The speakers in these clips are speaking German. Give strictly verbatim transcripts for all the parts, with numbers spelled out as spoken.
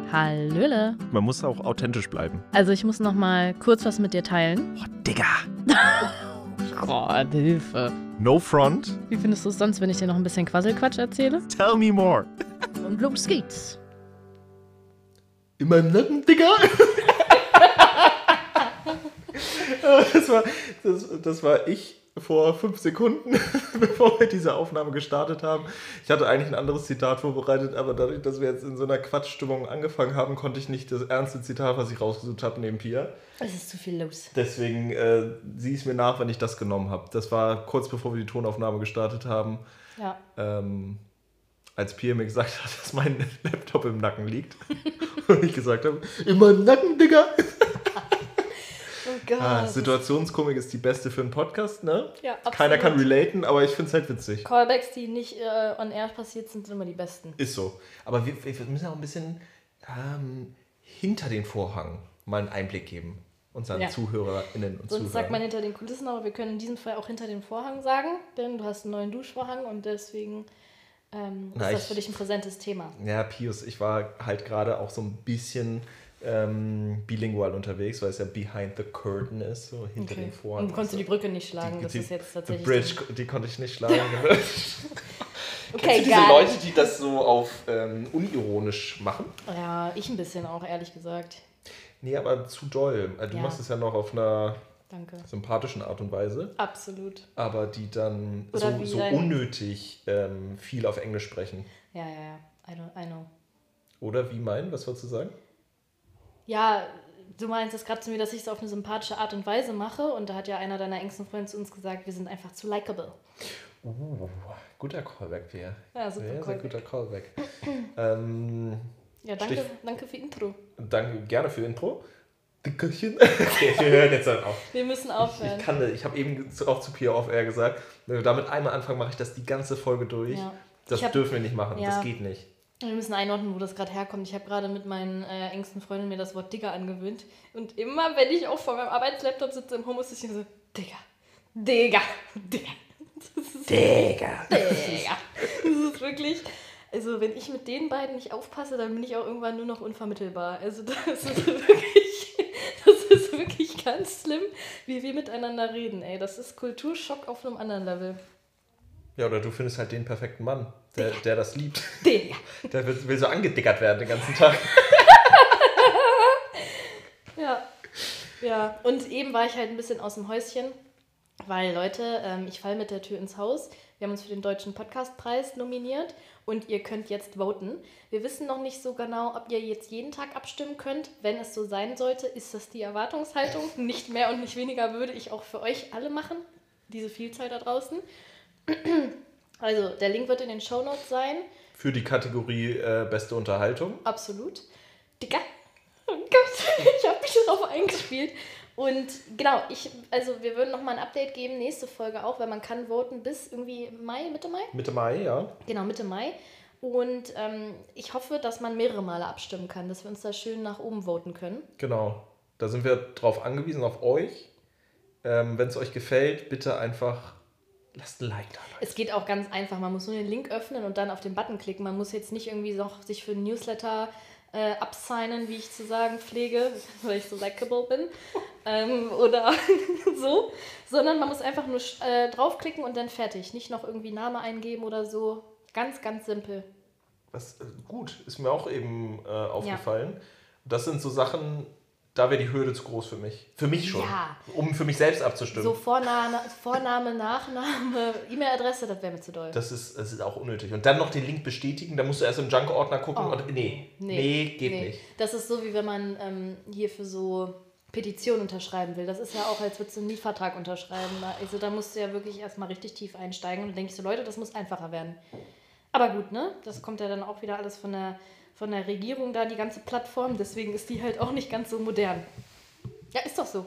Hallöle. Man muss auch authentisch bleiben. Also ich muss noch mal kurz was mit dir teilen. Oh, Digga. Gott, Hilfe. No front. Wie findest du es sonst, wenn ich dir noch ein bisschen Quasselquatsch erzähle? Tell me more. Und los geht's. In meinem Nacken, Digga. das, war, das, das war ich vor fünf Sekunden, bevor wir diese Aufnahme gestartet haben. Ich hatte eigentlich ein anderes Zitat vorbereitet, aber dadurch, dass wir jetzt in so einer Quatschstimmung angefangen haben, konnte ich nicht das ernste Zitat, was ich rausgesucht habe, neben Pia. Es ist zu viel los. Deswegen äh, sieh es mir nach, wenn ich das genommen habe. Das war kurz bevor wir die Tonaufnahme gestartet haben. Ja. Ähm, als Pia mir gesagt hat, dass mein Laptop im Nacken liegt. Und ich gesagt habe, in meinem Nacken, Digga. Oh Gott. Ah, Situationskomik ist die beste für einen Podcast, ne? Ja, absolut. Keiner kann relaten, aber ich finde es halt witzig. Callbacks, die nicht äh, on air passiert sind, sind immer die besten. Ist so. Aber wir, wir müssen auch ein bisschen ähm, hinter den Vorhang mal einen Einblick geben. Unseren Ja. ZuhörerInnen und Sonst Zuhörern. sagt man hinter den Kulissen, aber wir können in diesem Fall auch hinter den Vorhang sagen, denn du hast einen neuen Duschvorhang und deswegen ähm, ist Na, das ich- für dich ein präsentes Thema. Ja, Pius, ich war halt gerade auch so ein bisschen ähm, bilingual unterwegs, weil es ja behind the curtain ist, so hinter Okay. den Vorhang. Und konntest du die Brücke nicht schlagen, Die- das die- ist jetzt The tatsächlich... Bridge, die konnte ich nicht schlagen. Okay, Kennst du diese geil. Leute, die das so auf ähm, unironisch machen? Ja, ich ein bisschen auch, ehrlich gesagt. Nee, aber zu doll. Also Du Ja. machst es ja noch auf einer Danke. sympathischen Art und Weise, Absolut. aber die dann Oder so, wie so dein- unnötig ähm, viel auf Englisch sprechen. Ja, ja, ja. I, don't, I know. Oder wie mein? Was wolltest du sagen? Ja, du meinst jetzt gerade zu mir, dass ich es auf eine sympathische Art und Weise mache und da hat ja einer deiner engsten Freunde zu uns gesagt, wir sind einfach zu likable. Uh, guter Callback, Pia. Ja, super Sehr, sehr Callback. guter Callback. ähm, Ja, danke, Stich- danke für Intro. danke gerne für Intro. Dickerchen. Okay, wir hören jetzt dann auf. Wir müssen Ich, aufhören. ich kann, ich habe eben zu- auch zu Pia off air gesagt, wenn wir damit einmal anfangen, mache ich das die ganze Folge durch. Ja. Das Ich hab- dürfen wir nicht machen, Ja. das geht nicht. Wir müssen einordnen, wo das gerade herkommt. Ich habe gerade mit meinen äh, engsten Freunden mir das Wort Digger angewöhnt. Und immer, wenn ich auch vor meinem Arbeitslaptop sitze im Homeoffice, ist ich so, Digger, Digger, Digger. Das ist Digga. Digga. Das ist wirklich... Also wenn ich mit den beiden nicht aufpasse, dann bin ich auch irgendwann nur noch unvermittelbar. Also das ist wirklich, das ist wirklich ganz schlimm, wie wir miteinander reden. Ey, das ist Kulturschock auf einem anderen Level. Ja, oder du findest halt den perfekten Mann, der, der das liebt. Digga. Der will, will so angedickert werden den ganzen Tag. Ja. Ja. Und eben war ich halt ein bisschen aus dem Häuschen, weil Leute, ähm, ich falle mit der Tür ins Haus. Wir haben uns für den Deutschen Podcastpreis nominiert und ihr könnt jetzt voten. Wir wissen noch nicht so genau, ob ihr jetzt jeden Tag abstimmen könnt. Wenn es so sein sollte, ist das die Erwartungshaltung. Nicht mehr und nicht weniger würde ich auch für euch alle machen. Diese Vielzahl da draußen. Also, der Link wird in den Shownotes sein. Für die Kategorie äh, beste Unterhaltung. Absolut. Digga. Oh Gott, ich habe mich darauf eingespielt. Und genau, ich, also wir würden nochmal ein Update geben, nächste Folge auch, weil man kann voten bis irgendwie Mai, Mitte Mai? Mitte Mai, ja. Genau, Mitte Mai. Und ähm, ich hoffe, dass man mehrere Male abstimmen kann, dass wir uns da schön nach oben voten können. Genau. Da sind wir drauf angewiesen, auf euch. Ähm, Wenn es euch gefällt, bitte einfach lasst ein Like da. Leute. Es geht auch ganz einfach, man muss nur den Link öffnen und dann auf den Button klicken. Man muss jetzt nicht irgendwie noch sich für ein Newsletter äh, absignen, wie ich zu sagen pflege, weil ich so likable bin. ähm, oder so. Sondern man muss einfach nur äh, draufklicken und dann fertig. Nicht noch irgendwie Name eingeben oder so. Ganz, ganz simpel. Das, äh, gut, ist mir auch eben äh, aufgefallen. Das sind so Sachen, da wäre die Hürde zu groß für mich. Für mich schon. Ja. Um für mich selbst abzustimmen. So Vorname, Vorname Nachname, E-Mail-Adresse, das wäre mir zu doll. Das ist, das ist auch unnötig. Und dann noch den Link bestätigen, da musst du erst im Junk-Ordner gucken Oh, und nee, nee, geht nee. nicht. Das ist so, wie wenn man ähm, hier für so Petitionen unterschreiben will. Das ist ja auch, als würdest du einen Mietvertrag unterschreiben. Also da musst du ja wirklich erstmal richtig tief einsteigen. Und dann denke ich so, Leute, das muss einfacher werden. Aber gut, ne? Das kommt ja dann auch wieder alles von der, von der Regierung da, die ganze Plattform. Deswegen ist die halt auch nicht ganz so modern. Ja, ist doch so.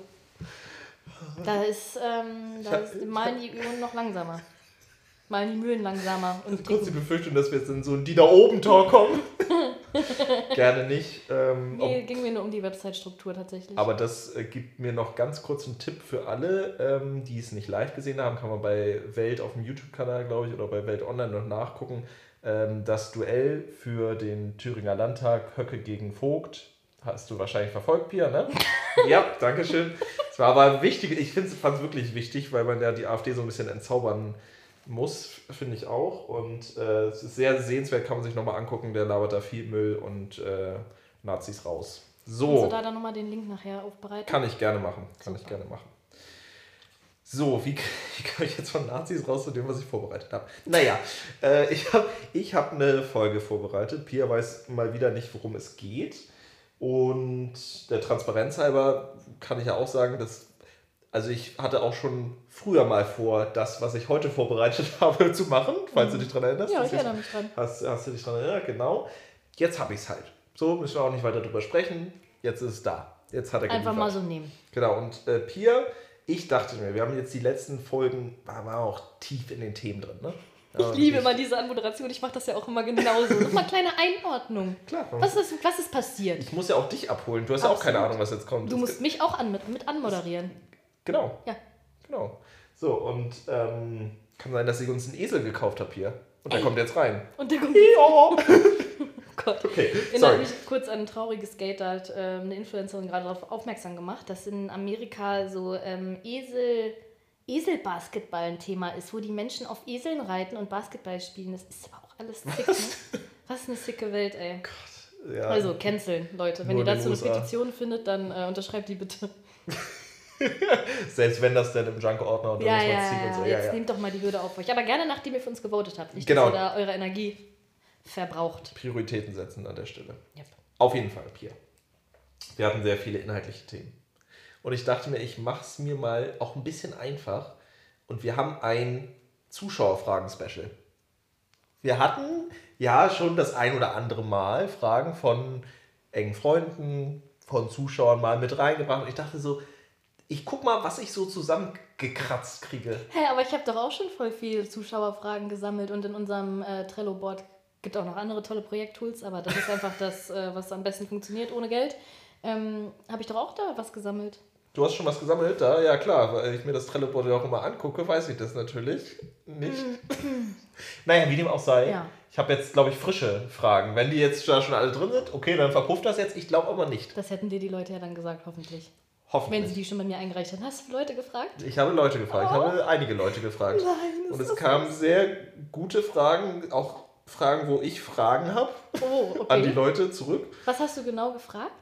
Da ist, ähm, da ist, malen die Übungen noch langsamer. Malen die Mühlen langsamer. Und Kurz die Befürchtung, dass wir jetzt in so einen Die da oben Tor kommen. Gerne nicht. Ähm, nee, ging mir nur um die Website-Struktur tatsächlich. Aber das äh, gibt mir noch ganz kurz einen Tipp für alle, ähm, die es nicht live gesehen haben. Kann man bei Welt auf dem YouTube-Kanal, glaube ich, oder bei Welt Online noch nachgucken. Ähm, das Duell für den Thüringer Landtag, Höcke gegen Vogt, hast du wahrscheinlich verfolgt, Pia, ne? Ja, danke schön. Es war aber wichtig, ich fand es wirklich wichtig, weil man ja die AfD so ein bisschen entzaubern muss, finde ich auch. Und äh, es ist sehr sehenswert, kann man sich nochmal angucken. Der labert da viel Müll und äh, Nazis raus. So. Kannst du da dann nochmal den Link nachher aufbereiten? Kann ich gerne machen. Kann Super. ich gerne machen. So, wie, wie komme ich jetzt von Nazis raus zu dem, was ich vorbereitet habe? Naja, äh, ich habe ich hab eine Folge vorbereitet. Pia weiß mal wieder nicht, worum es geht. Und der Transparenz halber kann ich ja auch sagen, dass, also ich hatte auch schon früher mal vor, das, was ich heute vorbereitet habe, zu machen, falls mhm. du dich daran erinnerst. Ja, ich erinnere mich dran. Hast, hast du dich daran erinnert? Genau. Jetzt habe ich es halt. So, müssen wir auch nicht weiter drüber sprechen. Jetzt ist es da. Jetzt hat er Einfach mal so nehmen. Genau, und äh, Pia, ich dachte mir, wir haben jetzt die letzten Folgen, waren wir auch tief in den Themen drin, ne? Ich liebe immer diese Anmoderation, ich mache das ja auch immer genauso. Nochmal kleine Einordnung. Klar. Was ist, was ist passiert? Ich muss ja auch dich abholen, du hast ja auch keine Ahnung, was jetzt kommt. Du musst mich auch an, mit, mit anmoderieren. Genau. Ja. Genau. So, und ähm, kann sein, dass ich uns einen Esel gekauft habe hier. Und der Ey. kommt jetzt rein. Und der kommt jetzt oh. Oh Gott. Okay, Erinnert sorry. mich kurz an ein trauriges Skate, da hat ähm, eine Influencerin gerade darauf aufmerksam gemacht, dass in Amerika so ähm, Esel... Esel-Basketball ein Thema ist, wo die Menschen auf Eseln reiten und Basketball spielen. Das ist aber auch alles sick, ne? Was eine sicke Welt, ey. Gott, ja. Also, canceln, Leute. Wenn Nur ihr in den dazu eine U S A. Petition findet, dann äh, unterschreibt die bitte. Selbst wenn das dann im Junk-Ordner und dann Ja, muss man ja, ziehen ja, und so. ja. Ja, Jetzt ja. nehmt doch mal die Hürde auf euch. Aber gerne, nachdem ihr für uns gewotet habt. Nicht, Genau. dass ihr da eure Energie verbraucht. Prioritäten setzen an der Stelle. Yep. Auf jeden Fall, Pia. Wir hatten sehr viele inhaltliche Themen. Und ich dachte mir, ich mache es mir mal auch ein bisschen einfach. Und wir haben ein Zuschauerfragen-Special. Wir hatten ja schon das ein oder andere Mal Fragen von engen Freunden, von Zuschauern mal mit reingebracht. Und ich dachte so, ich guck mal, was ich so zusammengekratzt kriege. Hä, aber ich habe doch auch schon voll viele Zuschauerfragen gesammelt. Und in unserem äh, Trello-Board gibt auch noch andere tolle Projekttools. Aber das ist einfach das, äh, was am besten funktioniert ohne Geld. Ähm, habe ich doch auch da was gesammelt. Du hast schon was gesammelt da? Ja klar, weil ich mir das Trello-Board ja auch immer angucke, weiß ich das natürlich nicht. Naja, wie dem auch sei. Ja. Ich habe jetzt, glaube ich, frische Fragen. Wenn die jetzt da schon alle drin sind, okay, dann verpufft das jetzt. Ich glaube aber nicht. Das hätten dir die Leute ja dann gesagt, hoffentlich. Hoffentlich. Wenn sie die schon bei mir eingereicht haben. Hast du Leute gefragt? Ich habe Leute gefragt. Ich habe einige Leute gefragt. Nein, das Und es ist kamen süß. sehr gute Fragen, auch Fragen, wo ich Fragen habe Oh, okay. an die Leute zurück. Was hast du genau gefragt?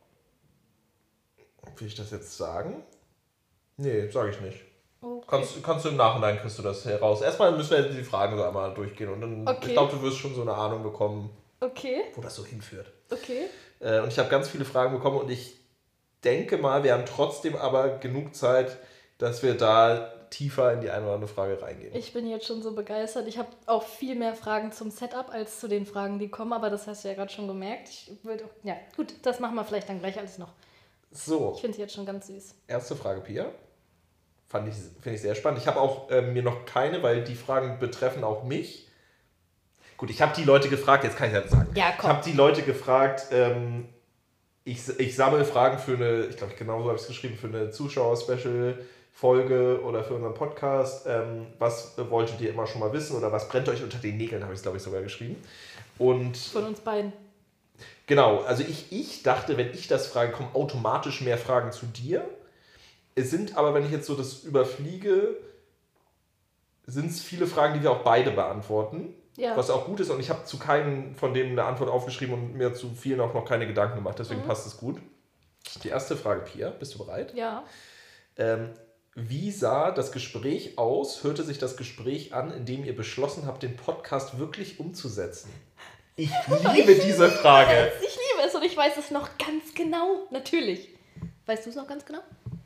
Will ich das jetzt sagen? Nee, sage ich nicht. Okay. Kannst, kannst du im Nachhinein, kriegst du das heraus. Erstmal müssen wir die Fragen so einmal durchgehen und dann, Okay. ich glaube, du wirst schon so eine Ahnung bekommen, Okay, wo das so hinführt. okay. Äh, und ich habe ganz viele Fragen bekommen und ich denke mal, wir haben trotzdem aber genug Zeit, dass wir da tiefer in die eine oder andere Frage reingehen. Ich bin jetzt schon so begeistert. Ich habe auch viel mehr Fragen zum Setup als zu den Fragen, die kommen, aber das hast du ja gerade schon gemerkt. Ich würde, ja, gut, das machen wir vielleicht dann gleich alles noch. So, Ich finde sie jetzt schon ganz süß. erste Frage, Pia. Fand ich, finde ich sehr spannend. Ich habe auch äh, mir noch keine, weil die Fragen betreffen auch mich. Gut, ich habe die Leute gefragt, jetzt kann ich das sagen. Ja, Ich komm. habe die Leute gefragt, ähm, ich, ich sammle Fragen für eine, ich glaube, genau so habe ich es geschrieben, für eine Zuschauer-Special-Folge oder für unseren Podcast. Ähm, was wolltet ihr immer schon mal wissen oder was brennt euch unter den Nägeln, habe ich es, glaube ich, sogar geschrieben. Und Von uns beiden. genau, also ich, ich dachte, wenn ich das frage, kommen automatisch mehr Fragen zu dir. Es sind aber, wenn ich jetzt so das überfliege, sind es viele Fragen, die wir auch beide beantworten. Ja. Was auch gut ist. Und ich habe zu keinen von denen eine Antwort aufgeschrieben und mir zu vielen auch noch keine Gedanken gemacht. Deswegen mhm. passt es gut. Die erste Frage, Pia, bist du bereit? Ja. Ähm, wie sah das Gespräch aus? Hörte sich das Gespräch an, in dem ihr beschlossen habt, den Podcast wirklich umzusetzen? Ich liebe diese Frage. Ich liebe es und ich weiß es noch ganz genau. Natürlich. Weißt du es noch ganz genau?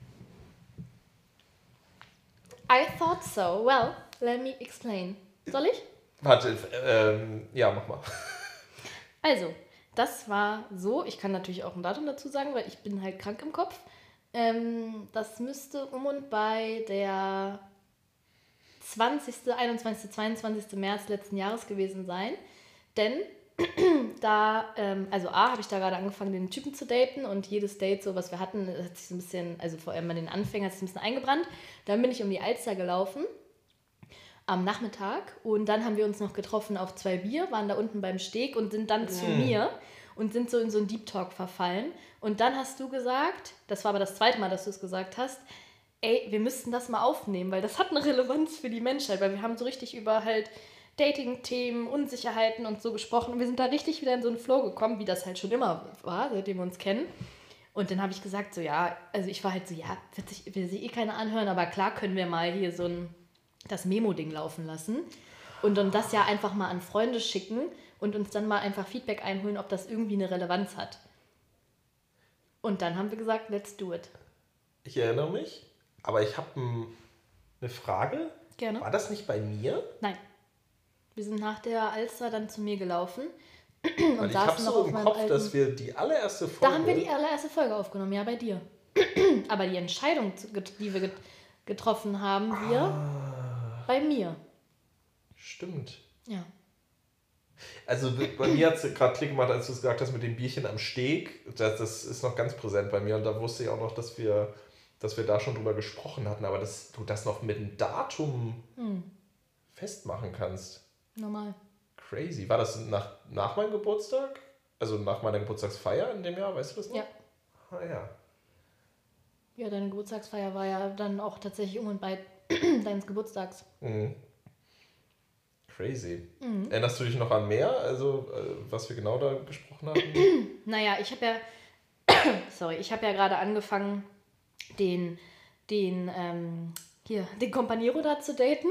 I thought so. Well, let me explain. Soll ich? Warte, ähm, ja, mach mal. Also, das war so, ich kann natürlich auch ein Datum dazu sagen, weil ich bin halt krank im Kopf. Ähm, das müsste um und bei der zwanzigsten, einundzwanzigsten, zweiundzwanzigsten März letzten Jahres gewesen sein. Denn da, ähm, also A, habe ich da gerade angefangen, den Typen zu daten und jedes Date, so was wir hatten, hat sich so ein bisschen, also vor allem bei den Anfängen, hat sich ein bisschen eingebrannt. Dann bin ich um die Alster gelaufen. am Nachmittag. Und dann haben wir uns noch getroffen auf zwei Bier, waren da unten beim Steg und sind dann mm. zu mir und sind so in so einen Deep Talk verfallen. Und dann hast du gesagt, das war aber das zweite Mal, dass du es gesagt hast, ey, wir müssten das mal aufnehmen, weil das hat eine Relevanz für die Menschheit, weil wir haben so richtig über halt Dating-Themen, Unsicherheiten und so gesprochen und wir sind da richtig wieder in so einen Flow gekommen, wie das halt schon immer war, seitdem wir uns kennen. Und dann habe ich gesagt, so ja, also ich war halt so, ja, wird sich, will sich eh keiner anhören, aber klar können wir mal hier so ein, das Memo-Ding laufen lassen und dann das ja einfach mal an Freunde schicken und uns dann mal einfach Feedback einholen, ob das irgendwie eine Relevanz hat. Und dann haben wir gesagt, let's do it. Ich erinnere mich, aber ich habe eine Frage. Gerne. War das nicht bei mir? Nein. Wir sind nach der Alster dann zu mir gelaufen. Und Weil ich habe so im Kopf, alten... dass wir die allererste Folge... Da haben wir die allererste Folge aufgenommen, ja, bei dir. Aber die Entscheidung, die wir getroffen haben, wir ah. bei mir. Stimmt. Ja. Also bei mir hat es gerade Klick gemacht, als du es gesagt hast mit dem Bierchen am Steg. Das, das ist noch ganz präsent bei mir und da wusste ich auch noch, dass wir, dass wir da schon drüber gesprochen hatten, aber dass du das noch mit einem Datum hm. festmachen kannst. Normal. Crazy. War das nach, nach meinem Geburtstag? Also nach meiner Geburtstagsfeier in dem Jahr, weißt du das noch? Ja. Ah ja. Ja, deine Geburtstagsfeier war ja dann auch tatsächlich um und bei deines Geburtstags. Mhm. Crazy. Mhm. Erinnerst du dich noch an mehr? Also, was wir genau da gesprochen haben? Naja, ich habe ja, sorry, ich habe ja gerade angefangen, den, den, ähm, hier, den Companiero da zu daten.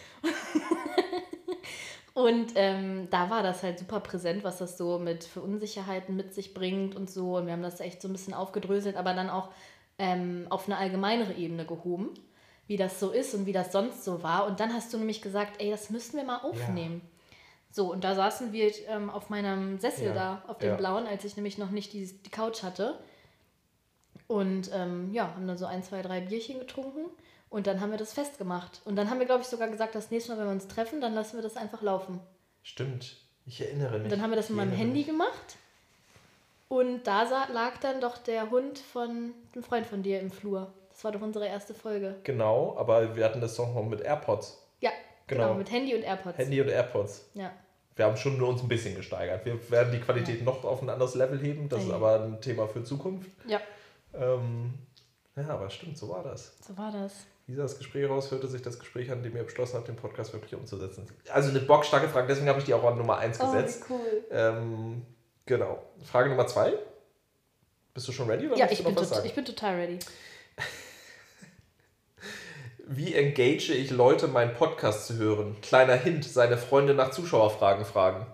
Und ähm, da war das halt super präsent, was das so mit für Unsicherheiten mit sich bringt und so. Und wir haben das echt so ein bisschen aufgedröselt, aber dann auch ähm, auf eine allgemeinere Ebene gehoben, wie das so ist und wie das sonst so war. Und dann hast du nämlich gesagt, ey, das müssten wir mal aufnehmen. Ja. So, und da saßen wir ähm, auf meinem Sessel ja. da, auf dem ja. blauen, als ich nämlich noch nicht die, die Couch hatte. Und ähm, ja, haben dann so ein, zwei, drei Bierchen getrunken. Und dann haben wir das festgemacht. Und dann haben wir, glaube ich, sogar gesagt, das nächste Mal, wenn wir uns treffen, dann lassen wir das einfach laufen. Stimmt, ich erinnere mich. Und dann haben wir das mit meinem Handy mich. gemacht. Und da lag dann doch der Hund von einem Freund von dir im Flur. Das war doch unsere erste Folge. Genau, aber wir hatten das doch noch mit AirPods. Ja, genau, genau mit Handy und AirPods. Handy und AirPods. Ja. Wir haben schon nur uns ein bisschen gesteigert. Wir werden die Qualität ja. noch auf ein anderes Level heben. Das hey. ist aber ein Thema für Zukunft. Ja. Ähm, ja, aber stimmt, so war das. So war das. Wie sah das Gespräch raus? Hörte sich das Gespräch an, dem ihr beschlossen habt, den Podcast wirklich umzusetzen? Also eine bockstarke Frage, deswegen habe ich die auch an Nummer eins gesetzt. Oh, cool. Ähm, genau. Frage Nummer zwei. Bist du schon ready? Oder ja, ich bin, tot, ich bin total ready. Wie engage ich Leute, meinen Podcast zu hören? Kleiner Hint, seine Freunde nach Zuschauerfragen fragen.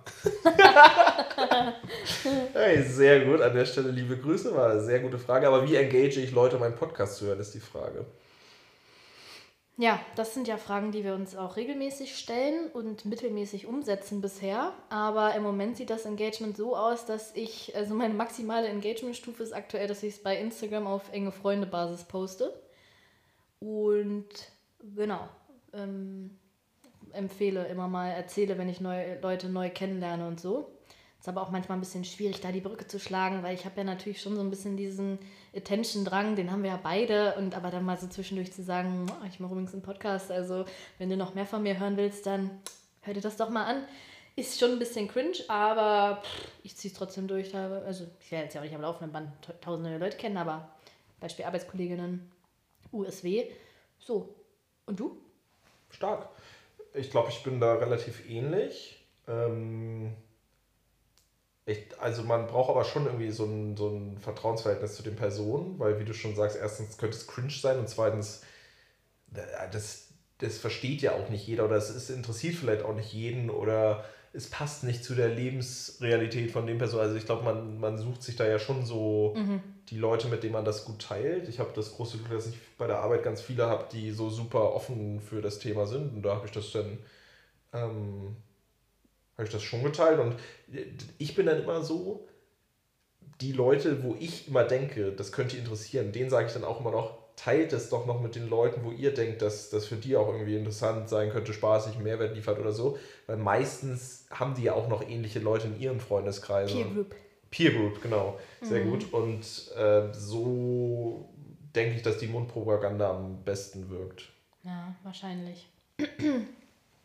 Hey, sehr gut. An der Stelle liebe Grüße, war eine sehr gute Frage. Aber wie engage ich Leute, meinen Podcast zu hören, ist die Frage. Ja, das sind ja Fragen, die wir uns auch regelmäßig stellen und mittelmäßig umsetzen bisher. Aber im Moment sieht das Engagement so aus, dass ich, also meine maximale Engagementstufe ist aktuell, dass ich es bei Instagram auf enge Freunde-Basis poste. Und genau, ähm, empfehle immer mal, erzähle, wenn ich neue Leute neu kennenlerne und so. Ist aber auch manchmal ein bisschen schwierig, da die Brücke zu schlagen, weil ich habe ja natürlich schon so ein bisschen diesen Attention-Drang, den haben wir ja beide. Und aber dann mal so zwischendurch zu sagen, oh, ich mache übrigens einen Podcast, also wenn du noch mehr von mir hören willst, dann hör dir das doch mal an. Ist schon ein bisschen cringe, aber pff, ich ziehe es trotzdem durch. Also ich werde jetzt ja auch nicht am laufenden Band tausend neue Leute kennen, aber Beispiel Arbeitskolleginnen, U S W. So. Und du? Stark. Ich glaube, ich bin da relativ ähnlich. Ähm, ich, also man braucht aber schon irgendwie so ein, so ein Vertrauensverhältnis zu den Personen, weil wie du schon sagst, erstens könnte es cringe sein und zweitens, das, das versteht ja auch nicht jeder oder es ist, interessiert vielleicht auch nicht jeden oder es passt nicht zu der Lebensrealität von den Personen. Also ich glaube, man, man sucht sich da ja schon so mhm. die Leute, mit denen man das gut teilt. Ich habe das große Glück, dass ich bei der Arbeit ganz viele habe, die so super offen für das Thema sind. Und da habe ich das dann ähm, habe ich das schon geteilt. Und ich bin dann immer so, die Leute, wo ich immer denke, das könnte interessieren, denen sage ich dann auch immer noch, teilt es doch noch mit den Leuten, wo ihr denkt, dass das für die auch irgendwie interessant sein könnte, spaßig, Mehrwert liefert oder so. Weil meistens haben die ja auch noch ähnliche Leute in ihrem Freundeskreis. Peer Group. Peer Group, genau. Sehr mhm. gut. Und äh, so denke ich, dass die Mundpropaganda am besten wirkt. Ja, wahrscheinlich.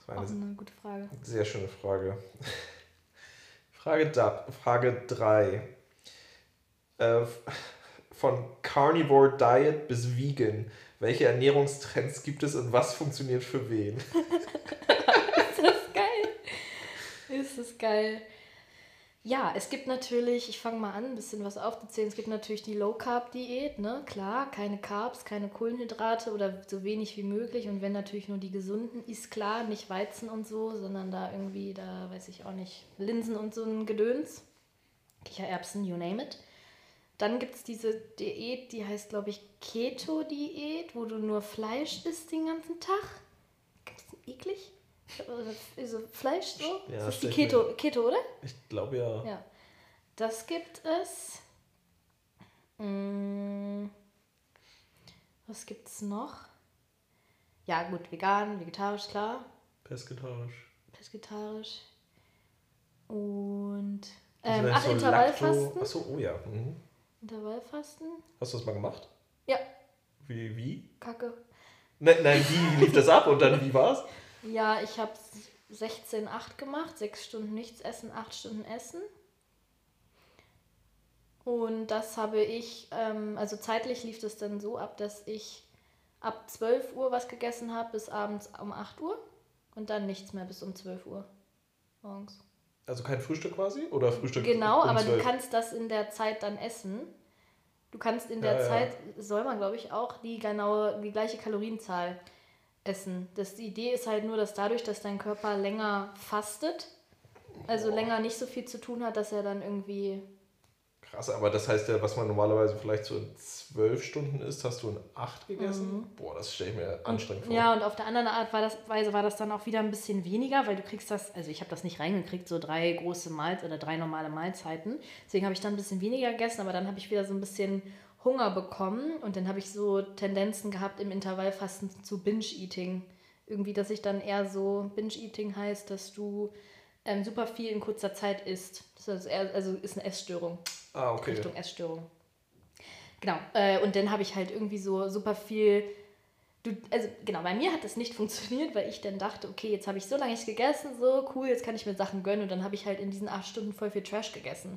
Auch eine gute Frage. Sehr schöne Frage. Frage da, Frage drei. Äh, von Carnivore Diet bis Vegan. Welche Ernährungstrends gibt es und was funktioniert für wen? Ist das geil? Ist das geil? Ja, es gibt natürlich, ich fange mal an, ein bisschen was aufzuzählen. Es gibt natürlich die Low-Carb-Diät, ne? Klar, keine Carbs, keine Kohlenhydrate oder so wenig wie möglich. Und wenn natürlich nur die gesunden, ist klar, nicht Weizen und so, sondern da irgendwie, da weiß ich auch nicht, Linsen und so ein Gedöns. Kichererbsen, you name it. Dann gibt es diese Diät, die heißt, glaube ich, Keto-Diät, wo du nur Fleisch isst den ganzen Tag. Ist das eklig? Also Fleisch so? Ja, das ist die Keto, mir. Keto, oder? Ich glaube ja. Ja. Das gibt es. Hm. Was gibt es noch? Ja, gut, vegan, vegetarisch, klar. Pesketarisch. Pesketarisch. Und. Also Ähm, ach, so Intervallfasten. Achso, oh ja. Mhm. Intervallfasten. Hast du das mal gemacht? Ja. Wie? wie? Kacke. Nein, nein, wie lief das ab und dann wie war's? Ja, ich habe sechzehn acht gemacht, sechs Stunden nichts essen, acht Stunden essen. Und das habe ich, ähm, also zeitlich lief das dann so ab, dass ich ab zwölf Uhr was gegessen habe bis abends um acht Uhr und dann nichts mehr bis um zwölf Uhr morgens. Also kein Frühstück quasi? Oder Frühstück Genau, um aber zwölf? du kannst das in der Zeit dann essen. Du kannst in Ja, der ja. Zeit, soll man glaube ich auch, die genaue, die gleiche Kalorienzahl essen. Das, die Idee ist halt nur, dass dadurch, dass dein Körper länger fastet, also Boah. länger nicht so viel zu tun hat, dass er dann irgendwie... Krass, aber das heißt ja, was man normalerweise vielleicht so in zwölf Stunden isst, hast du in acht gegessen? Mhm. Boah, das stelle ich mir anstrengend und, vor. Ja, und auf der anderen Art war das, Weise war das dann auch wieder ein bisschen weniger, weil du kriegst das, also ich habe das nicht reingekriegt, so drei große Mahlzeiten oder drei normale Mahlzeiten. Deswegen habe ich dann ein bisschen weniger gegessen, aber dann habe ich wieder so ein bisschen Hunger bekommen und dann habe ich so Tendenzen gehabt im Intervallfasten zu Binge-Eating. Irgendwie, dass ich dann eher so, Binge-Eating heißt, dass du ähm, super viel in kurzer Zeit isst. Das ist eher, also ist eine Essstörung. Ah, okay. Richtung Essstörung. Genau. Äh, und dann habe ich halt irgendwie so super viel. Du, also genau, bei mir hat das nicht funktioniert, weil ich dann dachte, okay, jetzt habe ich so lange nicht gegessen, so cool, jetzt kann ich mir Sachen gönnen. Und dann habe ich halt in diesen acht Stunden voll viel Trash gegessen.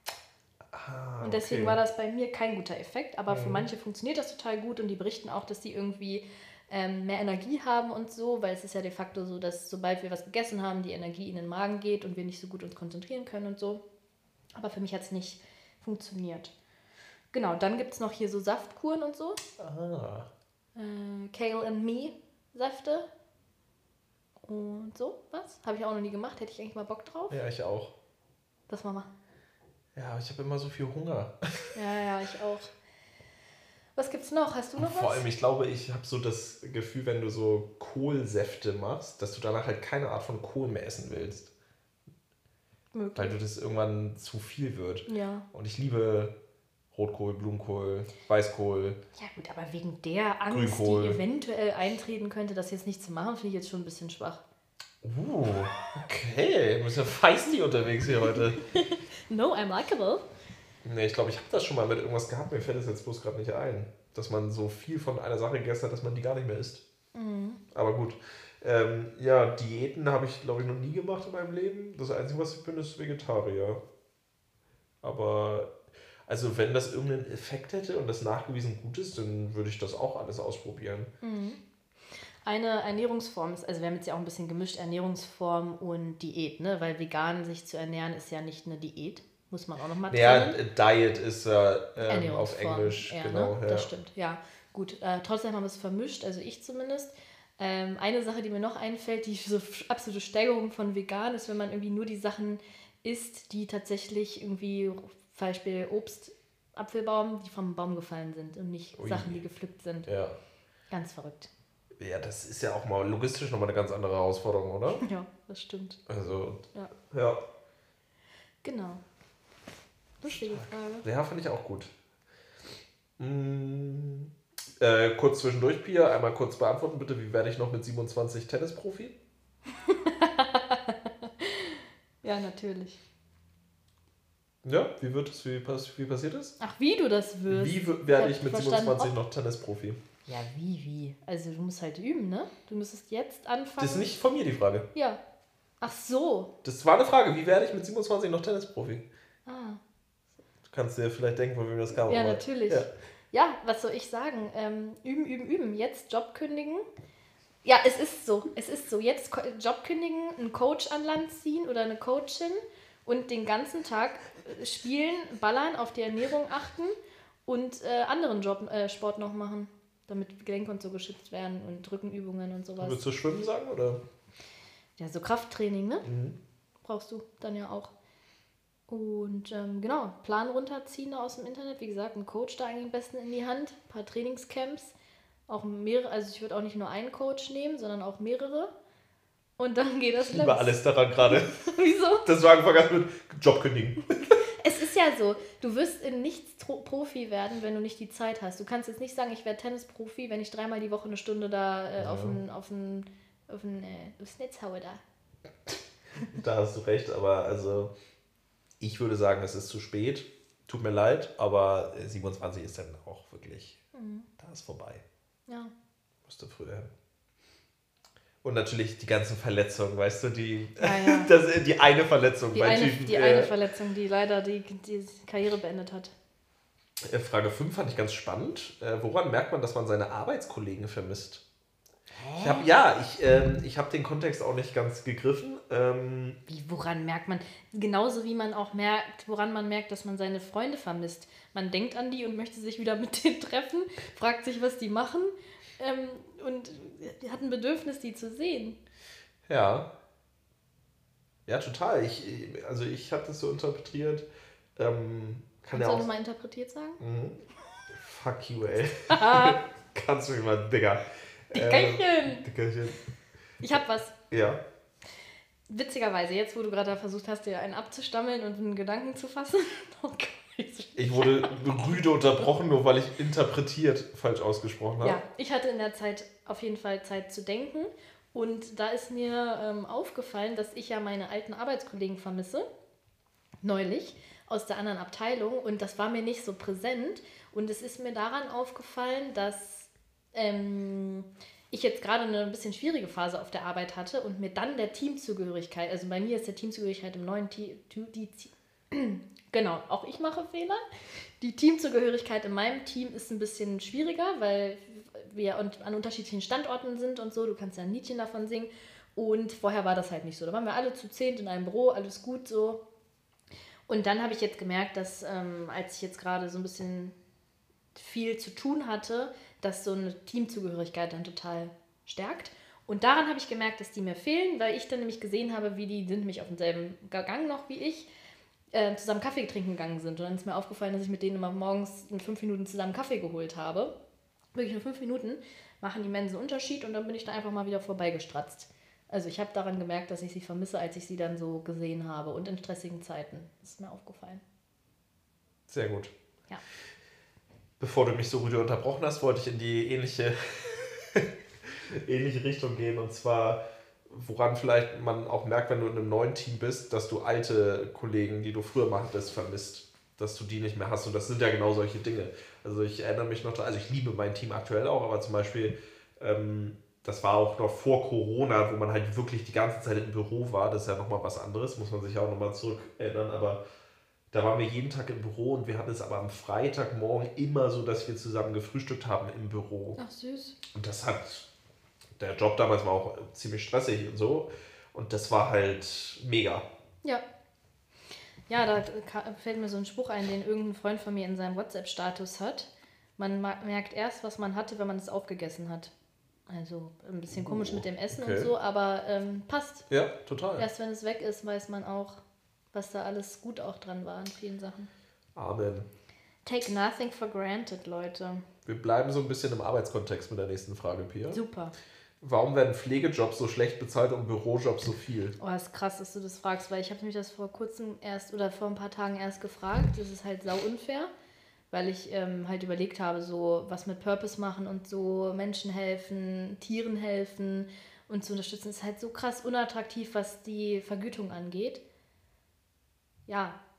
Ah, und deswegen okay. war das bei mir kein guter Effekt. Aber Mhm. für manche funktioniert das total gut und die berichten auch, dass die irgendwie ähm, mehr Energie haben und so, weil es ist ja de facto so, dass sobald wir was gegessen haben, die Energie in den Magen geht und wir nicht so gut uns konzentrieren können und so. Aber für mich hat es nicht funktioniert. Genau, dann gibt es noch hier so Saftkuren und so. Ah. Äh, Kale and Me Säfte. Und so, was? Habe ich auch noch nie gemacht. Hätte ich eigentlich mal Bock drauf. Ja, ich auch. Lass mal machen. Ja, aber ich habe immer so viel Hunger. Ja, ja, ich auch. Was gibt's noch? Hast du noch Vor was? allem, ich glaube, ich habe so das Gefühl, wenn du so Kohlsäfte machst, dass du danach halt keine Art von Kohl mehr essen willst. Möglich. Weil du das irgendwann zu viel wird. Ja. Und ich liebe Rotkohl, Blumenkohl, Weißkohl. Ja gut, aber wegen der Angst, Grünkohl. die eventuell eintreten könnte, das jetzt nicht zu machen, finde ich jetzt schon ein bisschen schwach. Uh, okay. Du bist ja feisty unterwegs hier heute. No, I'm likable. Nee, ich glaube, ich habe das schon mal mit irgendwas gehabt. Mir fällt es jetzt bloß gerade nicht ein. Dass man so viel von einer Sache gegessen hat, dass man die gar nicht mehr isst. Mhm. Aber gut. Ähm, ja, Diäten habe ich, glaube ich, noch nie gemacht in meinem Leben. Das Einzige, was ich bin, ist Vegetarier. Aber, also wenn das irgendeinen Effekt hätte und das nachgewiesen gut ist, dann würde ich das auch alles ausprobieren. Mhm. Eine Ernährungsform ist, also wir haben jetzt ja auch ein bisschen gemischt, Ernährungsform und Diät, ne? Weil vegan sich zu ernähren ist ja nicht eine Diät, muss man auch nochmal Ja, trennen. Diet ist ja ähm, auf Ernährungsform, Englisch, ja, genau. ne? Ja. Das stimmt, ja. Gut, äh, trotzdem haben wir es vermischt, also ich zumindest. Ähm, eine Sache, die mir noch einfällt, die so absolute Steigerung von vegan ist, wenn man irgendwie nur die Sachen isst, die tatsächlich irgendwie, zum Beispiel Obst, Apfelbaum, die vom Baum gefallen sind und nicht Ui. Sachen, die gepflückt sind. Ja. Ganz verrückt. Ja, das ist ja auch mal logistisch nochmal eine ganz andere Herausforderung, oder? Ja, das stimmt. Also, Ja. ja. Genau. Lustige Frage. Ja, fand ich auch gut. Mm, äh, kurz zwischendurch, Pia, einmal kurz beantworten bitte, wie werde ich noch mit siebenundzwanzig Tennisprofi? Ja, natürlich. Ja, wie wird es, wie, pass, wie passiert es? Ach, wie du das wirst. Wie w- werde hab ich mit verstanden, siebenundzwanzig ob- noch Tennisprofi? Ja, wie, wie? Also du musst halt üben, ne? Du müsstest jetzt anfangen. Das ist nicht von mir die Frage. Ja. Ach so. Das war eine Frage. Wie werde ich mit siebenundzwanzig noch Tennisprofi? Ah. Du kannst dir vielleicht denken, von wem das kam. Ja, aber, natürlich. Ja. Ja, was soll ich sagen? Ähm, üben, üben, üben. Jetzt Job kündigen. Ja, es ist so. Es ist so. Jetzt Ko- Job kündigen, einen Coach an Land ziehen oder eine Coachin und den ganzen Tag äh, spielen, ballern, auf die Ernährung achten und äh, anderen Job, äh, Sport noch machen, damit Gelenke und so geschützt werden und Rückenübungen und sowas. Würdest du schwimmen sagen, oder? Ja, so Krafttraining, ne? Mhm. Brauchst du dann ja auch. Und ähm, genau, Plan runterziehen aus dem Internet. Wie gesagt, ein Coach da eigentlich am besten in die Hand. Ein paar Trainingscamps. Auch mehrere, also ich würde auch nicht nur einen Coach nehmen, sondern auch mehrere. Und dann geht das Ich liebe alles daran gerade. Wieso? Das war einfach ganz mit Job kündigen. Es ist ja so, du wirst in nichts Tro- Profi werden, wenn du nicht die Zeit hast. Du kannst jetzt nicht sagen, ich werde Tennisprofi, wenn ich dreimal die Woche eine Stunde da äh, Ja. auf ein, auf ein, auf ein, äh, aufs Netz haue da. Da hast du recht, aber also ich würde sagen, es ist zu spät. Tut mir leid, aber siebenundzwanzig ist dann auch wirklich, Mhm. da ist vorbei. Ja. Musste früher hin. Und natürlich die ganzen Verletzungen, weißt du, die, Ja, ja. das, die eine Verletzung Die, bei eine, Typen. die äh, eine Verletzung, die leider die, die Karriere beendet hat. äh, Frage fünf fand ich ganz spannend. Äh, woran merkt man, dass man seine Arbeitskollegen vermisst? Ich hab, ja, ich, ähm, ich habe den Kontext auch nicht ganz gegriffen. Ähm, Wie, woran merkt man? Genauso wie man auch merkt, woran man merkt, dass man seine Freunde vermisst. Man denkt an die und möchte sich wieder mit denen treffen, fragt sich, was die machen ähm, und hat ein Bedürfnis, die zu sehen. ja. Ja, total. Ich, also ich habe das so interpretiert. Ähm, kann Kannst ja du auch. nochmal interpretiert sagen? Mhm. Fuck you, ey. Kannst du mich mal, Digga. Dickerchen! Ähm, Dickerchen. Ich hab was. Ja. Witzigerweise, jetzt wo du gerade versucht hast, dir einen abzustammeln und einen Gedanken zu fassen. Oh Gott. Ich wurde rüde unterbrochen, nur weil ich interpretiert falsch ausgesprochen habe. Ja, ich hatte in der Zeit auf jeden Fall Zeit zu denken. Und da ist mir ähm, aufgefallen, dass ich ja meine alten Arbeitskollegen vermisse. Neulich. Aus der anderen Abteilung. Und das war mir nicht so präsent. Und es ist mir daran aufgefallen, dass ähm, ich jetzt gerade eine ein bisschen schwierige Phase auf der Arbeit hatte und mir dann der Teamzugehörigkeit, also bei mir ist der Teamzugehörigkeit im neuen Team, die, genau, auch ich mache Fehler. Die Teamzugehörigkeit in meinem Team ist ein bisschen schwieriger, weil wir an unterschiedlichen Standorten sind und so. Du kannst ja ein Liedchen davon singen. Und vorher war das halt nicht so. Da waren wir alle zu zehnt in einem Büro, alles gut so. Und dann habe ich jetzt gemerkt, dass ähm, als ich jetzt gerade so ein bisschen viel zu tun hatte, dass so eine Teamzugehörigkeit dann total stärkt. Und daran habe ich gemerkt, dass die mir fehlen, weil ich dann nämlich gesehen habe, wie die sind nämlich auf demselben Gang noch wie ich, äh, zusammen Kaffee trinken gegangen sind. Und dann ist mir aufgefallen, dass ich mit denen immer morgens in fünf Minuten zusammen Kaffee geholt habe. Wirklich nur fünf Minuten, machen die immensen Unterschied und dann bin ich da einfach mal wieder vorbeigestratzt. Also ich habe daran gemerkt, dass ich sie vermisse, als ich sie dann so gesehen habe und in stressigen Zeiten. Das ist mir aufgefallen. Sehr gut. Ja. Bevor du mich so rüde unterbrochen hast, wollte ich in die ähnliche, ähnliche Richtung gehen. Und zwar, woran vielleicht man auch merkt, wenn du in einem neuen Team bist, dass du alte Kollegen, die du früher machtest, vermisst. Dass du die nicht mehr hast. Und das sind ja genau solche Dinge. Also ich erinnere mich noch, also ich liebe mein Team aktuell auch, aber zum Beispiel, ähm, das war auch noch vor Corona, wo man halt wirklich die ganze Zeit im Büro war. Das ist ja nochmal was anderes, muss man sich auch nochmal zurück erinnern. Aber da waren wir jeden Tag im Büro und wir hatten es aber am Freitagmorgen immer so, dass wir zusammen gefrühstückt haben im Büro. Ach süß. Und das hat, der Job damals war auch ziemlich stressig und so. Und das war halt mega. Ja. Ja, da fällt mir so ein Spruch ein, den irgendein Freund von mir in seinem WhatsApp-Status hat. Man merkt erst, was man hatte, wenn man es aufgegessen hat. Also ein bisschen komisch mit dem Essen okay. und so, aber ähm, passt. Ja, total. Erst wenn es weg ist, weiß man auch, was da alles gut auch dran war in vielen Sachen. Amen. Take nothing for granted, Leute. Wir bleiben so ein bisschen im Arbeitskontext mit der nächsten Frage, Pia. Super. Warum werden Pflegejobs so schlecht bezahlt und Bürojobs so viel? Oh, das ist krass, dass du das fragst, weil ich habe mich das vor kurzem erst oder vor ein paar Tagen erst gefragt. Das ist halt sau unfair, weil ich ähm, halt überlegt habe, so was mit Purpose machen und so Menschen helfen, Tieren helfen und zu unterstützen. Das ist halt so krass unattraktiv, was die Vergütung angeht. Ja,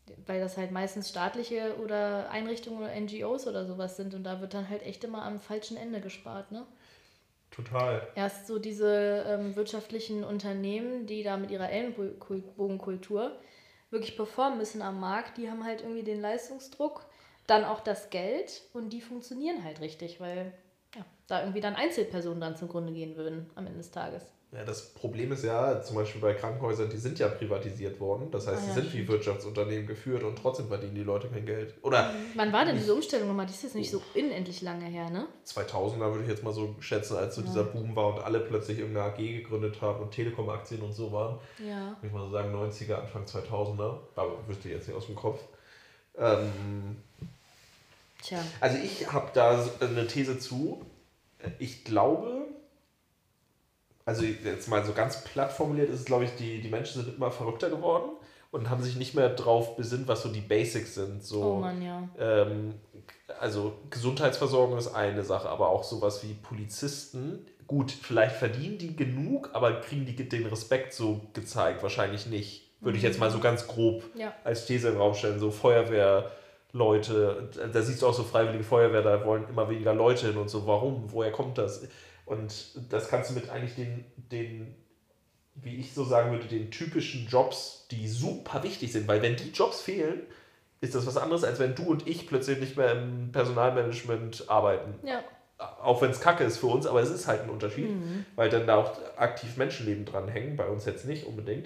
weil das halt meistens staatliche oder Einrichtungen oder N G Os oder sowas sind und da wird dann halt echt immer am falschen Ende gespart, ne? Total. Erst so diese ähm, wirtschaftlichen Unternehmen, die da mit ihrer Ellenbogenkultur wirklich performen müssen am Markt, die haben halt irgendwie den Leistungsdruck, dann auch das Geld und die funktionieren halt richtig, weil ja, da irgendwie dann Einzelpersonen dann zugrunde gehen würden am Ende des Tages. Ja, das Problem ist ja, zum Beispiel bei Krankenhäusern, die sind ja privatisiert worden. Das heißt, Ah, die ja, sind stimmt. wie Wirtschaftsunternehmen geführt und trotzdem verdienen die Leute kein Geld. Oder Wann war denn diese Umstellung nochmal? Die ist jetzt nicht so unendlich lange her, ne? zweitausender würde ich jetzt mal so schätzen, als so Ja. dieser Boom war und alle plötzlich irgendeine A G gegründet haben und Telekom-Aktien und so waren. Ja. Würde ich mal so sagen, neunziger, Anfang zweitausender. Aber wüsste ich jetzt nicht aus dem Kopf. Ähm, Tja. also ich habe da eine These zu. Ich glaube, also jetzt mal so ganz platt formuliert ist es, glaube ich, die, die Menschen sind immer verrückter geworden und haben sich nicht mehr drauf besinnt, was so die Basics sind. So, Oh Mann, ja. ähm, also Gesundheitsversorgung ist eine Sache, aber auch sowas wie Polizisten. Gut, vielleicht verdienen die genug, aber kriegen die den Respekt so gezeigt? Wahrscheinlich nicht. Würde ich jetzt mal so ganz grob Ja. als These in den Raum stellen. So Feuerwehrleute, da siehst du auch so Freiwillige Feuerwehr, da wollen immer weniger Leute hin und so. Warum? Woher kommt das? Und das kannst du mit eigentlich den, den, wie ich so sagen würde, den typischen Jobs, die super wichtig sind. Weil wenn die Jobs fehlen, ist das was anderes, als wenn du und ich plötzlich nicht mehr im Personalmanagement arbeiten. Ja. Auch wenn es kacke ist für uns, aber es ist halt ein Unterschied, Mhm. weil dann da auch aktiv Menschenleben dranhängen, bei uns jetzt nicht unbedingt.